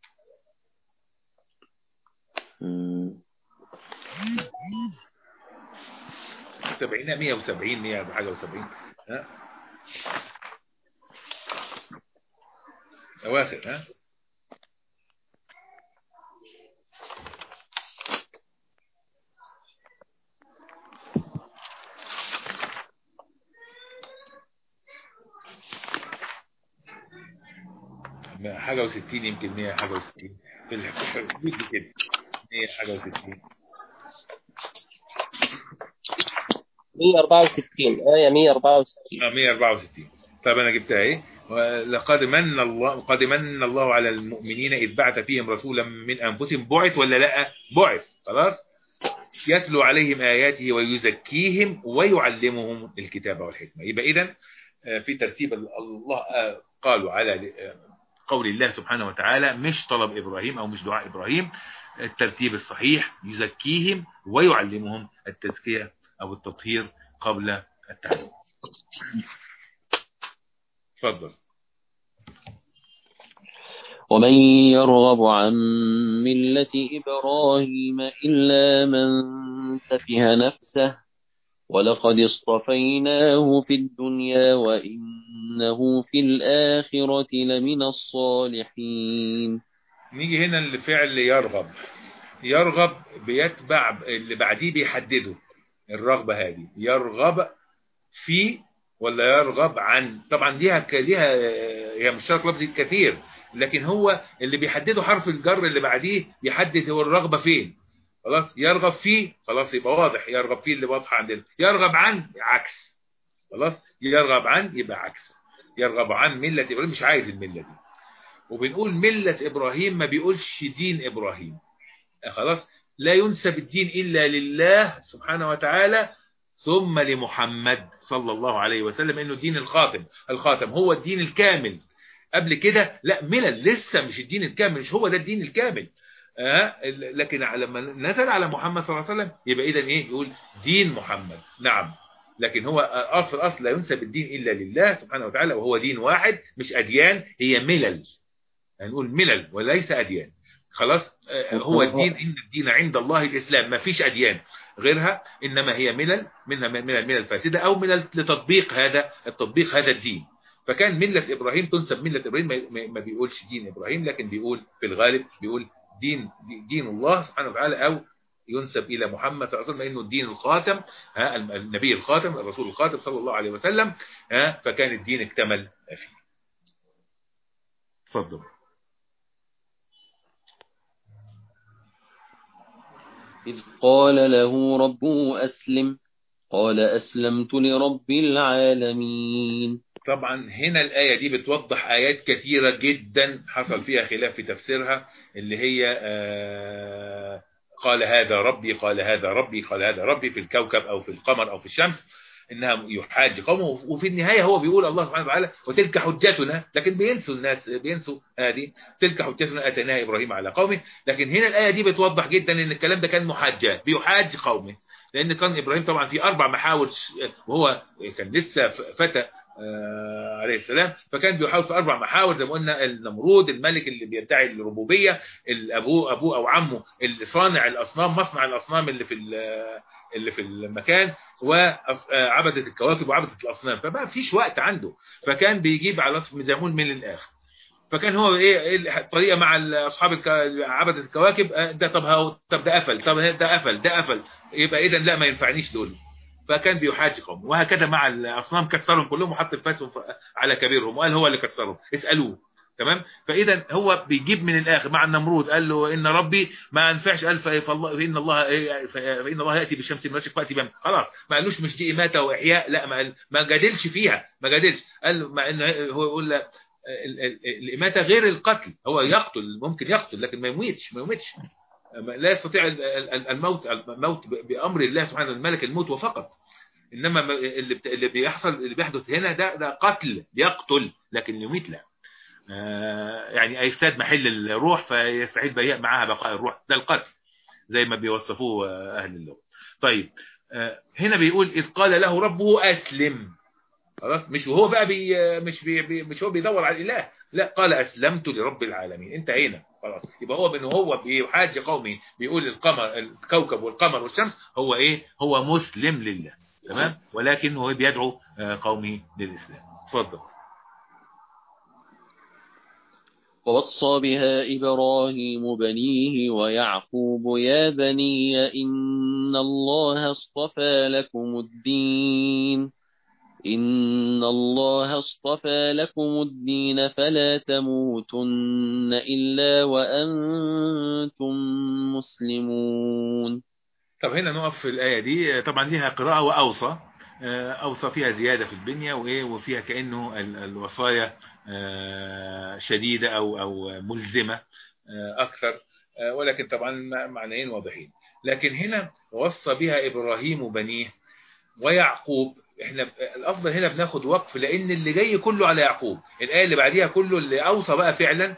70 170 100 حاجة و70 أواخر حاجة و60 يمكن 100 حاجة و60 في الحدود كده 100 حاجة و60 164 آية 164 164. طب أنا جبتها إيه؟ لقد من الله على المؤمنين إذ بعث فيهم رسولا من أنفسهم. بعث ولا لا؟ بعث. خلاص. يتلو عليهم آياته ويزكيهم ويعلمهم الكتاب والحكمة. يبقى إذن في ترتيب الله قالوا على قول الله سبحانه وتعالى مش طلب إبراهيم أو مش دعاء إبراهيم. الترتيب الصحيح يزكيهم ويعلمهم التزكية أو التطهير قبل التعليم. تفضل. ومن يرغب عن ملة إبراهيم إلا من سفه نفسه ولقد اصطفيناه في الدنيا وإنه في الآخرة لمن الصالحين. نيجي هنا لفعل يرغب. يرغب بيتبع اللي بعديه بيحدده الرغبة هذه. يرغب في ولا يرغب عن؟ طبعا ليها هي مشترك لفظي كثير، لكن هو اللي بيحدده حرف الجر اللي بعديه يحدد هو الرغبة فين. خلاص. يرغب فيه خلاص يبقى واضح. يرغب فيه اللي واضحة عندنا. يرغب عن عكس. خلاص. يرغب عن يبقى عكس. يرغب عن ملة إبراهيم مش عايز الملة دي. وبنقول ملة إبراهيم ما بيقولش دين إبراهيم. خلاص. لا ينسب الدين إلا لله سبحانه وتعالى ثم لمحمد صلى الله عليه وسلم، إنه دين الخاتم هو الدين الكامل. قبل كده لا، ملل لسه مش الدين الكامل، مش هو ده الدين الكامل. لكن لما نزل على محمد صلى الله عليه وسلم يبقى إذن إيه؟ يقول دين محمد. نعم. لكن هو أصل لا ينسب الدين إلا لله سبحانه وتعالى، وهو دين واحد مش أديان، هي ملل. هنقول ملل وليس أديان. خلاص. هو الدين إن الدين عند الله الإسلام، ما فيش أديان غيرها، إنما هي ملل، منها ملل الفاسدة أو ملل لتطبيق هذا الدين. فكان ملة إبراهيم تنسب ملة إبراهيم، ما بيقولش دين إبراهيم، لكن بيقول في الغالب بيقول دين الله سبحانه وتعالى، أو ينسب إلى محمد صلى الله عليه وسلم إنه الدين الخاتم، النبي الخاتم، الرسول الخاتم صلى الله عليه وسلم. فكان الدين اكتمل فيه. تفضل. إذ قال له ربه أسلم قال أسلمت لرب العالمين. طبعا هنا الآية دي بتوضح آيات كثيرة جدا حصل فيها خلاف في تفسيرها، اللي هي قال هذا ربي، قال هذا ربي، قال هذا ربي في الكوكب أو في القمر أو في الشمس، إنها يحاج قومه. وفي النهاية هو بيقول الله سبحانه وتعالى وتلك حجتنا، لكن بينسوا الناس، بينسوا هذه تلك حجتنا آتيناها إبراهيم على قومه. لكن هنا الآية دي بتوضح جدا إن الكلام ده كان محاجات، بيحاج قومه، لأن كان إبراهيم طبعا في 4 محاور، وهو كان لسه فتى عليه السلام، فكان بيحاول في 4 محاور زي ما قلنا. النمرود الملك اللي بيدعي الربوبية، أبوه أو عمه اللي صانع الأصنام، مصنع الأصنام اللي في المكان، وعبدة الكواكب وعبدة الأصنام، فبقى فيش وقت عنده، فكان بيجيب على زي ما من الآخر. فكان هو ايه الطريقه مع اصحاب عبدة الكواكب؟ ده طب ده قفل، طب ده قفل، يبقى اذا لا ما ينفعنيش دول. فكان بيحاج قوم، وهكذا مع الاصنام كسرهم كلهم وحط الفاسهم على كبيرهم وقال هو اللي كسرهم، اسالوه. تمام. فاذا هو بيجيب من الاخر. مع النمرود قال له ان ربي ما انفعش، قال فان الله ياتي بالشمس من المشرق فاتي بها. خلاص ما قالوش مش دي اماته واحياء، لا ما جادلش فيها، ما جادلش. قال له مع ان هو يقول لا، الإماتة غير القتل، هو يقتل، ممكن يقتل لكن ما يموتش لا يستطيع الموت بأمر الله سبحانه الملك الموت وفقط. انما اللي بيحصل اللي بيحدث هنا ده قتل، يقتل، لكن يميت لا. يعني يفسد محل الروح فيستحيل معاها بقاء الروح، ده القتل زي ما بيوصفوه اهل اللغه. طيب هنا بيقول اذ قال له ربه اسلم، خلاص، مش وهو بقى مش هو بيدور على الاله، لا، قال اسلمت لرب العالمين، انتهينا خلاص. يبقى هو من هو بيحاج قومه بيقول الكوكب والقمر والشمس هو ايه؟ هو مسلم لله، تمام، ولكن هو بيدعو قومه للاسلام. اتفضل. ووصى بها إبراهيم بنيه ويعقوب يا بني إن الله اصطفى لكم الدين فلا تموتن إلا وأنتم مسلمون. طب هنا نقف في الآية دي، طبعا ليها قراءة وأوصى، أوصى فيها زيادة في البنية وفيها كأنه الوصايا شديدة أو ملزمة أكثر، ولكن طبعا معنيين واضحين. لكن هنا وصى بها إبراهيم بنيه ويعقوب، احنا الافضل هنا بناخد وقف لان اللي جاي كله على يعقوب، الايه اللي بعديها كله اللي اوصى بقى فعلا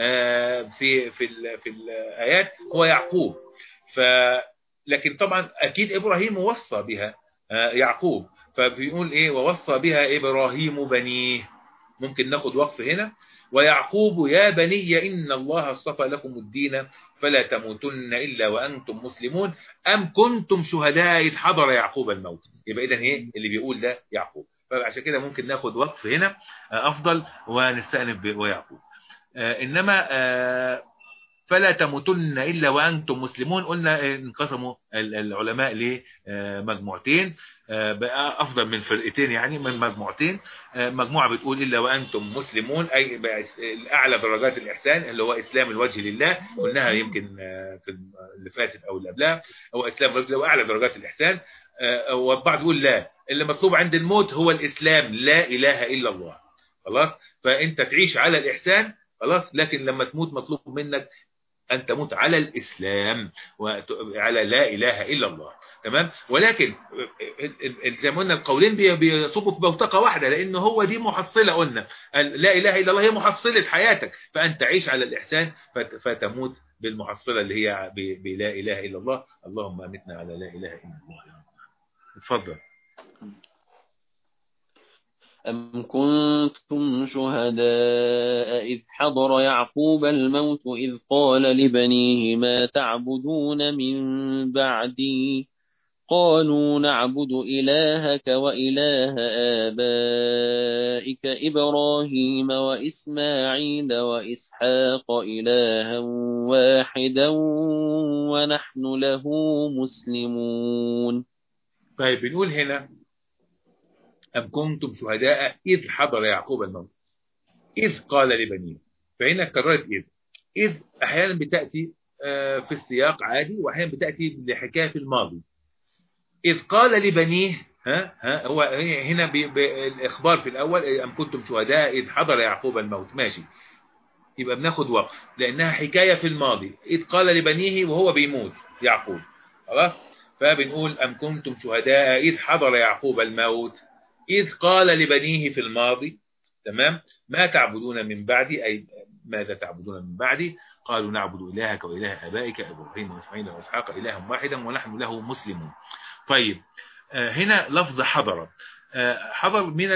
في الايات هو يعقوب. لكن طبعا اكيد ابراهيم وصى بها يعقوب، فبيقول ايه؟ ووصى بها ابراهيم بنيه، ممكن ناخد وقف هنا. ويعقوب يا بني إن الله اصطفى لكم الدين فلا تموتن إلا وأنتم مسلمون أم كنتم شهداء إذ حضر يعقوب الموت. يبقى إذن إيه اللي بيقول ده؟ يعقوب. فعشان كده ممكن ناخد وقف هنا أفضل ونستأنف ويعقوب. إنما فلا تموتن إلا وأنتم مسلمون، قلنا انقسموا العلماء لمجموعتين، بقى أفضل من فرقتين، يعني من مجموعتين. مجموعة بتقول إلا وأنتم مسلمون، أي أعلى درجات الإحسان اللي هو إسلام الوجه لله، قلناها يمكن في اللي فاتت أو اللي قبلها، هو إسلام الوجه لله وأعلى درجات الإحسان. والبعض يقول لا، اللي مطلوب عند الموت هو الإسلام، لا إله إلا الله، خلاص. فأنت تعيش على الإحسان خلاص، لكن لما تموت مطلوب منك أن تموت على الإسلام وعلى لا إله إلا الله، تمام. ولكن زي ما قلنا القولين بيصبوا في بوتقة واحدة، لأنه هو دي محصلة، قلنا لا إله إلا الله هي محصلة حياتك، فأنت تعيش على الإحسان فتموت بالمحصلة اللي هي بلا إله إلا الله. اللهم أمتنا على لا إله إلا الله. اتفضل. أم كنتم شهداء إذ حضر يعقوب الموت إذ قال لبنيه ما تعبدون من بعدي قالوا نعبد إلهك وإله آبائك إبراهيم وإسماعيل وإسحاق إلها واحدا ونحن له مسلمون. طيب بنقول هنا أم كنتم شهداء إذ حضر يعقوب الموت إذ قال لبنيه، فهنا كررت إذ أحيانا بتأتي في السياق عادي، وأحيانا بتأتي لحكاية في الماضي. إذ قال لبنيه، هو هنا الإخبار في الأول أم كنتم شهداء إذ حضر يعقوب الموت، ماشي، يبقى بناخد وقف لأنها حكاية في الماضي، إذ قال لبنيه وهو بيموت يعقوب، خلاص. فبنقول أم كنتم شهداء إذ حضر يعقوب الموت إذ قال لبنيه في الماضي، تمام، ما تعبدون من بعدي، أي ماذا تعبدون من بعدي؟ قالوا نعبد إلهك وإله آبائك إبراهيم وإسماعيل وإسحاق إلها واحدا ونحن له مسلمون. طيب هنا لفظ حضر، حضر من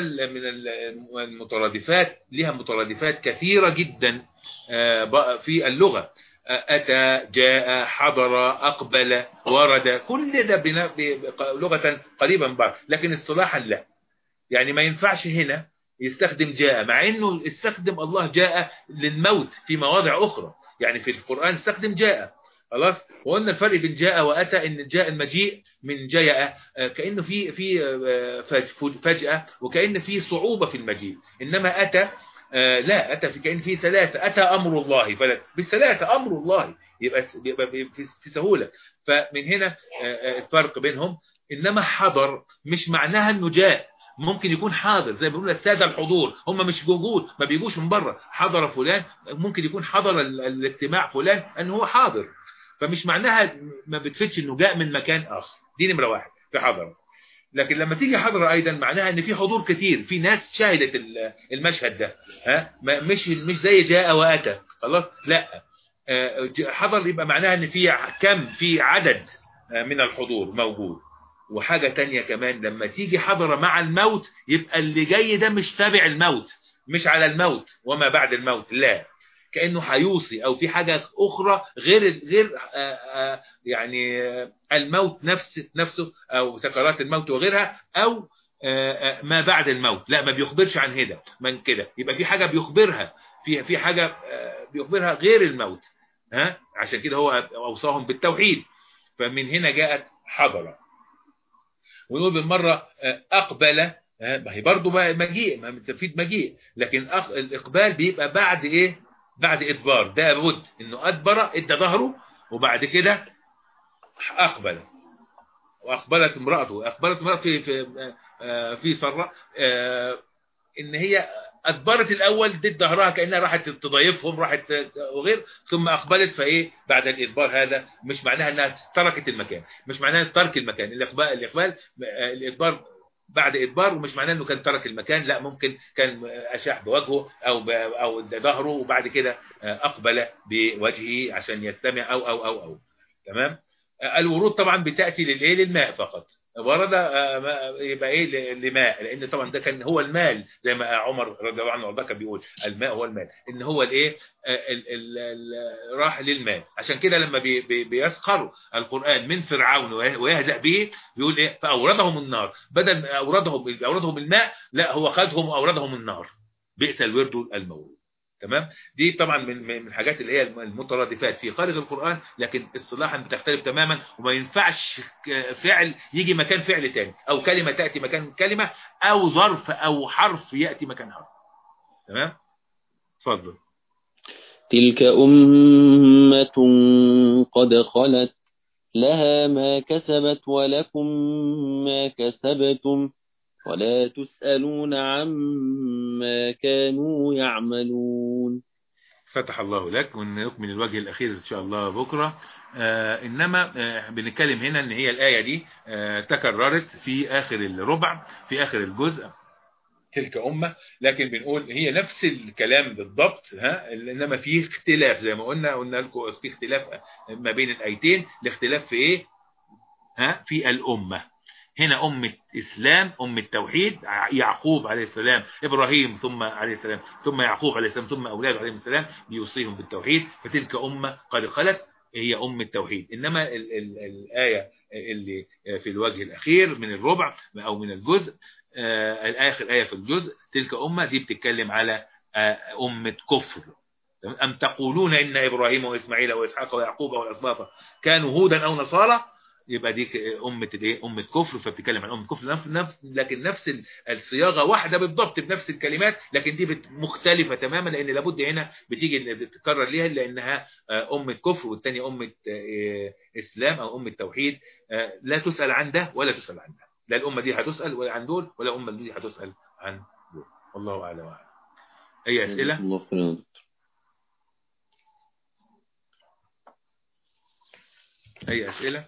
المترادفات، لها مترادفات كثيرة جدا في اللغة، أتى، جاء، حضر، أقبل، ورد، كل ده لغة قريبا من بعض، لكن اصطلاحا لا. يعني ما ينفعش هنا يستخدم جاء، مع انه استخدم الله جاء للموت في مواضع اخرى، يعني في القرآن استخدم جاء، خلاص. وقلنا الفرق بين جاء واتى، ان جاء المجيء من جاء، كأنه في فجأة، وكأن في صعوبة في المجيء. انما اتى لا، اتى كأن في سلاسة، اتى امر الله، بالسلاسة امر الله، يبقى في سهولة. فمن هنا الفرق بينهم. انما حضر مش معناها انه جاء، ممكن يكون حاضر، زي ما بيقولوا الساده الحضور، هم مش موجود، ما بيجوش من بره، حضر فلان، ممكن يكون حضر الاجتماع فلان ان هو حاضر، فمش معناها، ما بتفيدش انه جاء من مكان اخر. دي نمره واحد في حضر. لكن لما تيجي حضرة ايضا معناها ان في حضور كتير، في ناس شاهدت المشهد ده، مش زي جاء واتى خلاص، لا، حضر يبقى معناها ان في عدد من الحضور موجود. وحاجة تانية كمان، لما تيجي حضر مع الموت يبقى اللي جاي ده مش تابع الموت، مش على الموت وما بعد الموت، لا، كأنه هيوصي او في حاجة اخرى غير يعني الموت نفسه او سكرات الموت وغيرها، او ما بعد الموت، لا، ما بيخبرش عن هذا من كده، يبقى في حاجة بيخبرها، في حاجة بيخبرها غير الموت. عشان كده هو اوصاهم بالتوحيد، فمن هنا جاءت حضرة. ونقول بالمرة اقبل، ما هي برضه مجيء، ما تفيد مجيء، لكن الاقبال بيبقى بعد ايه؟ بعد ادبار، ده لابد انه ادبر، ادى ظهره، وبعد كده اقبل. واقبلت امراته في سراء، ان هي ادبرت الاول، ادت ظهرها كانها راحت تضايفهم، راحت وغير، ثم اقبلت. فايه بعد الادبار؟ هذا مش معناها انها تركت المكان، مش معناها ترك المكان. الادبار بعد ادبار، ومش معناه انه كان ترك المكان، لا، ممكن كان اشاح بوجهه او ظهره، وبعد كده اقبل بوجهه عشان يستمع او تمام. الورود طبعا بتاتي للماء فقط، ورد يبقى ايه؟ لماء، لان طبعا ده كان هو المال، زي ما عمر رضي الله عنه وارضاه كان بيقول الماء هو المال، ان هو الايه؟ راح للمال. عشان كده لما بيسخر القرآن من فرعون ويهزأ به، بيقول ايه؟ فاوردهم النار، بدل ما اوردهم الماء، لا، هو خدهم واوردهم النار، بئس الورد المورود. تمام. دي طبعا من الحاجات اللي هي المترادفات في خارج القرآن، لكن اصطلاحا بتختلف تماما، وما ينفعش فعل يجي مكان فعل تاني، او كلمة تأتي مكان كلمة، او ظرف او حرف يأتي مكان حرف. تمام. اتفضل. تلك أمة قد خلت لها ما كسبت ولكم ما كسبتم ولا تسألون عما كانوا يعملون. فتح الله لك، ونكمل الوجه الأخير إن شاء الله بكرة. إنما بنتكلم هنا إن هي الآية دي تكررت في آخر الربع، في آخر الجزء، تلك أمة، لكن بنقول هي نفس الكلام بالضبط، إنما في اختلاف، زي ما قلنا لكم في اختلاف ما بين الآيتين. الاختلاف في إيه؟ في الأمة. هنا أمة إسلام، أمة توحيد، يعقوب عليه السلام، إبراهيم ثم عليه السلام، ثم يعقوب عليه السلام، ثم أولاده عليه السلام، بيوصيهم بالتوحيد. فتلك أمة قد خلت هي أمة توحيد. إنما الآية اللي في الوجه الأخير من الربع أو من الجزء، آخر آية في الجزء، تلك أمة دي بتتكلم على أمة كفر. أم تقولون إن إبراهيم وإسماعيل وإسحاق ويعقوب والأسباط كانوا هودا أو نصارى، يبقى دي أمة الايه؟ أمة كفر. فبتتكلم عن أمة كفر لكن نفس الصياغة واحدة بالضبط بنفس الكلمات، لكن دي مختلفة تماما، لأن لابد هنا بتيجي تتكرر ليها، لأنها أمة كفر، والثانية أمة إسلام أو أمة توحيد. لا تسأل عن ده ولا تسأل عن ده، لا الأمة دي هتسأل ولا عن دول، ولا الأمة دي هتسأل عن دول. والله أعلم وأعلم. أي أسئلة؟ أي أسئلة؟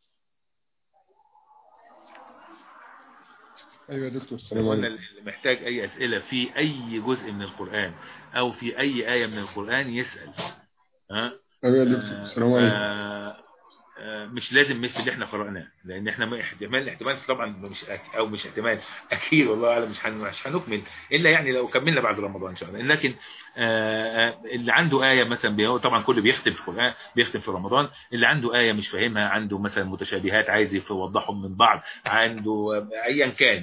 ايوه يا دكتور، السلام عليكم. اللي محتاج اي اسئله في اي جزء من القران او في اي ايه من القران يسال. ايوه يا دكتور، السلام عليكم. مش لازم مثل اللي احنا قرأناه، لان احنا احتمال طبعا مش احتمال اكيد، والله اعلم مش هنكمل الا يعني لو كملنا بعد رمضان ان شاء الله. لكن اللي عنده آية مثلا، طبعا كله بيختم في القرآن، بيختم في رمضان، اللي عنده آية مش فاهمها، عنده مثلا متشابهات عايز يوضحهم من بعض، عنده ايا كان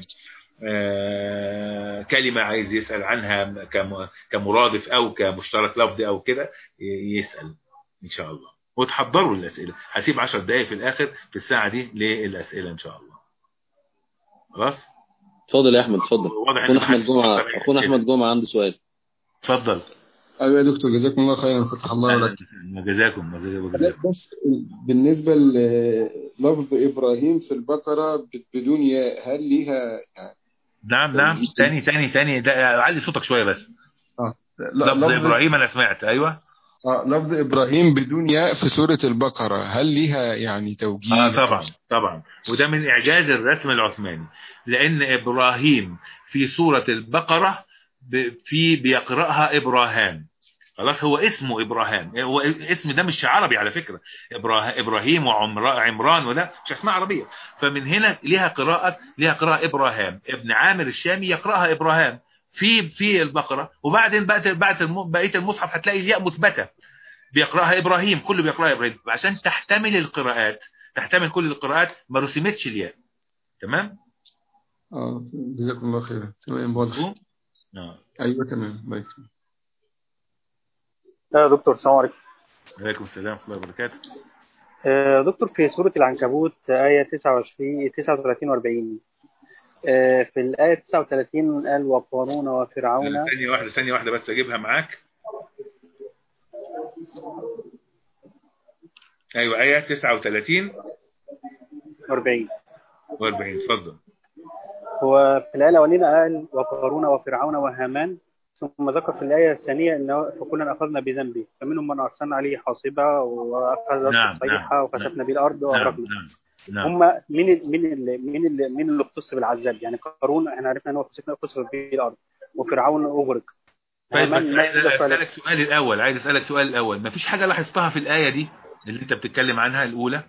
كلمة عايز يسأل عنها كمرادف او كمشترك لفظي او كده، يسأل ان شاء الله. وتحضروا الأسئلة، هسيب 10 دقايق في الآخر في الساعة دي للأسئلة إن شاء الله. خلاص. اتفضل يا أحمد، اتفضل. أخونا أحمد جمعة عنده سؤال. اتفضل. أيوة يا دكتور، جزاكم الله خيرا، فتح الله لك. جزاكم. بس بالنسبة للفظ إبراهيم في البقرة بدون ياء، هل ليها نعم تاني ده علي صوتك شوية بس. لفظ إبراهيم أنا سمعت. أيوة لفظ إبراهيم بدون ياء في سورة البقرة، هل ليها يعني توجيه؟ طبعا طبعا، وده من إعجاز الرسم العثماني، لأن إبراهيم في سورة البقرة بيقرأها إبراهام. خلاص، هو اسمه إبراهام، هو اسم ده مش عربي على فكرة. إبراهيم وعمران وده مش أسماء عربية. فمن هنا ليها قراءة إبراهام. ابن عامر الشامي يقرأها إبراهام في البقرة، وبعدين بقية المصحف هتلاقي الياء مثبتة، بيقرأها إبراهيم، كله بيقرأها إبراهيم، عشان تحتمل كل القراءات، ما رسمتش الياء. تمام. جزاكم الله خيرا. تمام، واضح. ايوه تمام. باي. دكتور السلام عليكم. عليكم السلام ورحمة الله وبركاته. دكتور، في سورة العنكبوت آية 39 و40، في الآية 39 قال وقارون وفرعون. ثانية واحدة بس أجيبها معاك. أيوة، آية 39 و40. اتفضل. هو في الآية الأولانية قال وقارون وفرعون وهامان، ثم ذكر في الآية الثانية إنه فكلا أخذنا بذنبه، فمنهم من أرسلنا عليه حاصبة وأخذت الصيحة وخسفنا به الأرض وأغرقنا. هم مين اللي اختص بالعذاب؟ يعني قارون احنا عرفنا ان هو خسف به الارض، وفرعون اغرق. طيب، بس عايز اسالك سؤال الاول، ما فيش حاجه لاحظتها في الايه دي اللي انت بتتكلم عنها الاولى؟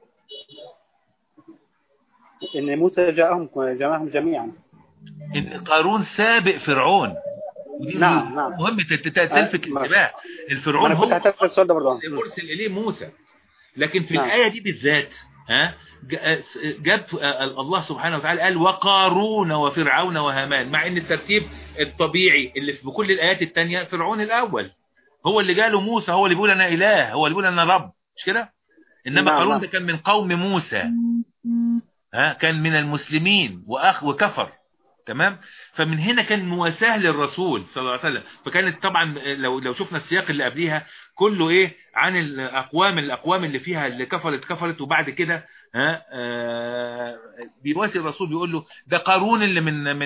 ان موسى جمعهم جميعا، ان قارون سابق فرعون. نعم مهم تلفت الانتباه. الفرعون هو اللي مرسل اليه موسى، لكن في الآية دي بالذات جاب الله سبحانه وتعالى قال وقارون وفرعون وهامان، مع ان الترتيب الطبيعي اللي في كل الآيات التانية فرعون الأول، هو اللي قاله موسى، هو اللي بيقول أنا إله، هو اللي بيقول أنا رب، مش كده؟ إنما قارون ده كان من قوم موسى، كان من المسلمين وكفر. تمام. فمن هنا كان مواساة للرسول صلى الله عليه وسلم. فكانت طبعا لو شفنا السياق اللي قبليها كله عن الاقوام اللي فيها اللي كفرت وبعد كده بيواسي الرسول، بيقول له ده قارون اللي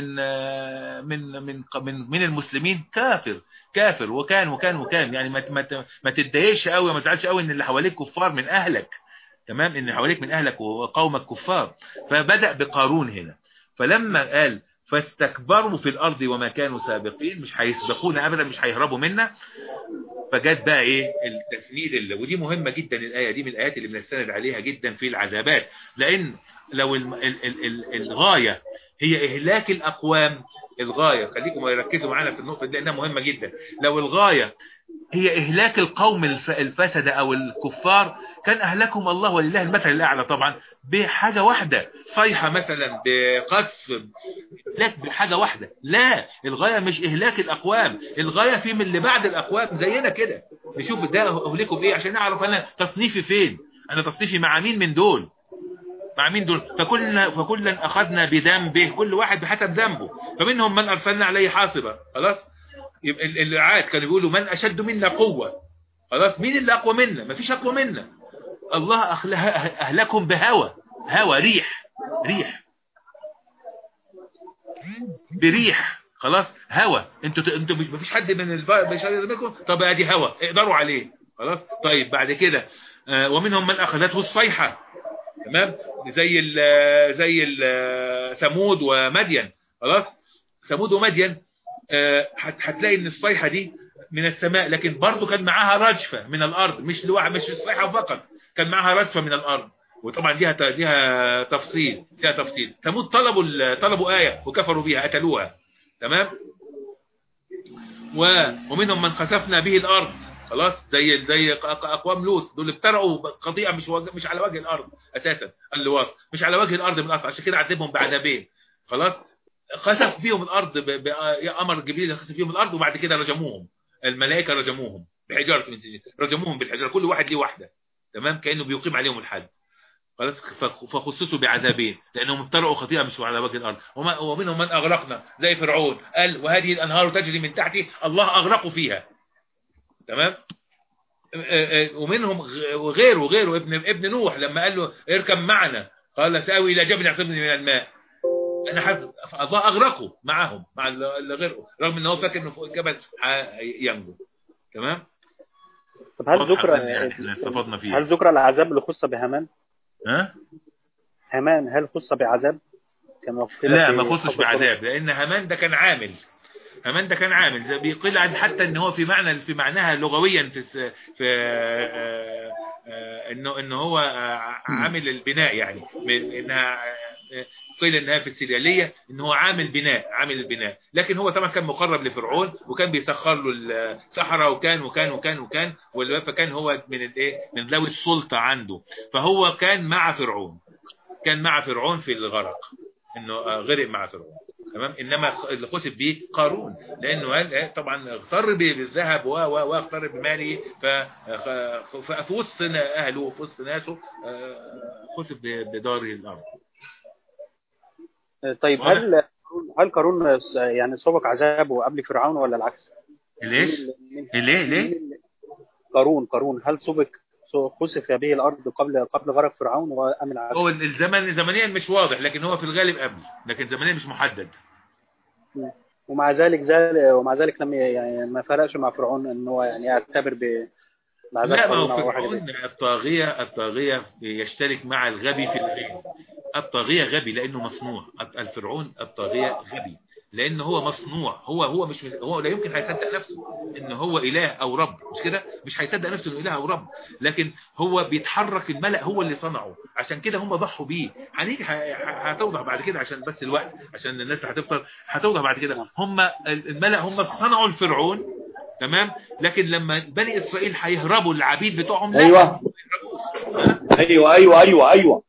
من المسلمين كافر وكان يعني ما تتضايقش قوي وما تزعلش قوي ان اللي حواليك كفار من اهلك. تمام، ان حواليك من اهلك وقومك كفار. فبدأ بقارون هنا. فلما قال فاستكبروا في الارض وما كانوا سابقين، مش هيسبقونا ابدا، مش هيهربوا منا. فجت بقى التسنيد ودي مهمة جدا. الآية دي من الآيات اللي بنستند عليها جدا في العذابات، لأن لو الغاية هي إهلاك الأقوام، الغاية خليكم يركزوا معانا في النقطة دي لأنها مهمة جدا. لو الغاية هي إهلاك القوم الفسدة أو الكفار، كان أهلكهم الله ولله المثل الأعلى طبعا بحاجة واحدة، صيحة مثلا، بقصف، إهلاك بحاجة واحدة. لا، الغاية مش إهلاك الأقوام، الغاية في من اللي بعد الأقوام زينا كده، نشوف ده أهلكم بإيه عشان نعرف أنا تصنيفي فين، أنا تصنيفي مع مين من دول، مع مين دول. فكلا أخذنا بذنبه، كل واحد بحسب ذنبه. فمنهم من أرسلنا عليه حاصبة. خلاص، يبقى العاد كانوا بيقولوا من أشد منا قوة. خلاص، مين اللي أقوى منا؟ مفيش أقوى منا. الله أهلكهم بهوى، ريح بريح. خلاص، هوى. انتوا مفيش حد من البشر منكم، طب ادي هوى اقدروا عليه. خلاص. طيب بعد كده ومنهم من اخذته الصيحه. تمام، زي ثمود ومدين. خلاص، ثمود ومدين هتلاقي ان الصيحه دي من السماء، لكن برضو كان معاها رجفه من الارض، مش الصيحه فقط، كان معاها رجفه من الارض. وطبعا ليها تفصيل. ثمود طلبوا آية وكفروا بها، قتلوها. تمام. ومنهم من خسفنا به الارض. خلاص، زي اقوام لوط، دول ابترعوا قضية مش على وجه الارض اساسا، اللواط مش على وجه الارض من الاصل، عشان كده عذبهم بعذابين. خلاص، خسف بيهم الارض امر جبريل خسف بيهم الارض، وبعد كده رجموهم الملائكه، رجموهم بحجاره من سجين، رجموهم بالحجاره، كل واحد ليه واحده. تمام، كانه بيقيم عليهم الحد. خلاص، فخصصوا بعذابين لانهم ابترعوا خطيئه مش على وجه الارض. ومنهم من اغرقنا زي فرعون، قال وهذه الانهار تجري من تحتي، الله اغرقوا فيها. تمام. ومنهم وغيره ابن نوح لما قال له اركب معنا، قال ساوي الى جبل يعصمني من الماء. انا حاسس الله اغرقوا معهم مع اللي غرقوا، رغم ان هو فاكر انه فوق الجبل ينجو. تمام. طب هل ذكر يعني احنا استفدنا فيه. هل ذكر العذاب اللي خص بهامان؟ هامان هل خص بعذاب؟ لا ما خصش بعذاب، لان هامان ده كان عامل. هامان ده كان عامل زي بيقول عن حتى ان هو في معناها لغويا في انه هو عامل البناء، يعني من انها قيل انها في السرياليه ان هو عامل البناء، لكن هو طبعا كان مقرب لفرعون وكان بيسخر له السحره وكان فكان هو من من ذوي السلطه عنده، فهو كان مع فرعون في الغرق، انه غرق مع فرعون. تمام. انما اللي خسف به قارون، لانه طبعا اغتر بالذهب واغتر بماله، ففي وسط اهله وفي وسط ناسه خسف بدار الارض. طيب هل قارون يعني سبق عذابه قبل فرعون ولا العكس؟ ليه قارون هل سبق خسف به الارض قبل غرق فرعون وام العكس؟ هو الزمن زمنيا مش واضح، لكن هو في الغالب قبل، لكن زمنيا مش محدد. ومع ذلك لم يعني ما فرقش مع فرعون ان هو يعني يعتبر بعذاب لا، ما قارون هو او حاجه فرعون الطاغيه يشترك مع الغبي في الغيب. الطاغيه غبي لانه مصنوع. الفرعون الطاغيه غبي لانه هو مصنوع. هو لا يمكن هيصدق نفسه ان هو اله او رب، مش كده؟ مش هيصدق نفسه انه اله او رب، لكن هو بيتحرك. الملأ هو اللي صنعه، عشان كده هم ضحوا بيه. هنيجي هتوضح بعد كده عشان بس الوقت، عشان الناس هتفطر هتوضح بعد كده. هم الملأ هم صنعوا الفرعون، تمام، لكن لما بني اسرائيل هيهربوا العبيد بتوعهم ايوه ايوه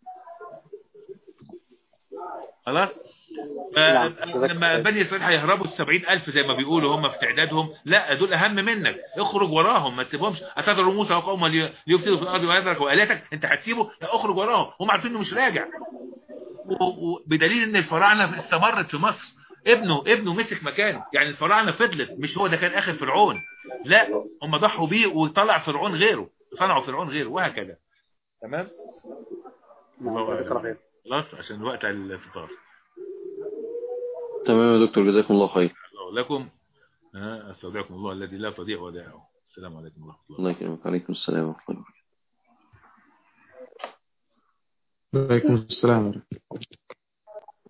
خلاص. لما بني اسرائيل هيهربوا 70,000 زي ما بيقولوا هم في تعدادهم، لا دول اهم منك، اخرج وراهم، ما تسيبهمش. اتذر موسى وقومه ليفسدوا في الارض ويذركوا الهتك، انت هتسيبه؟ لا، اخرج وراهم. هم عارفين انه مش راجع، وبدليل ان الفراعنه استمرت في مصر. ابنه مسك مكانه، يعني الفراعنه فضلت، مش هو ده كان اخر فرعون. لا، هم ضحوا بيه وطلع فرعون غيره، صنعوا فرعون غيره، وهكذا. تمام. خلاص عشان وقت الفطار. تمام يا دكتور، جزاكم الله خير. الله لكم. استودعكم الله الذي لا تضيع ودائعه. السلام عليكم ورحمه الله. الله يكرمك. عليكم السلام ورحمه الله. وعليكم السلام.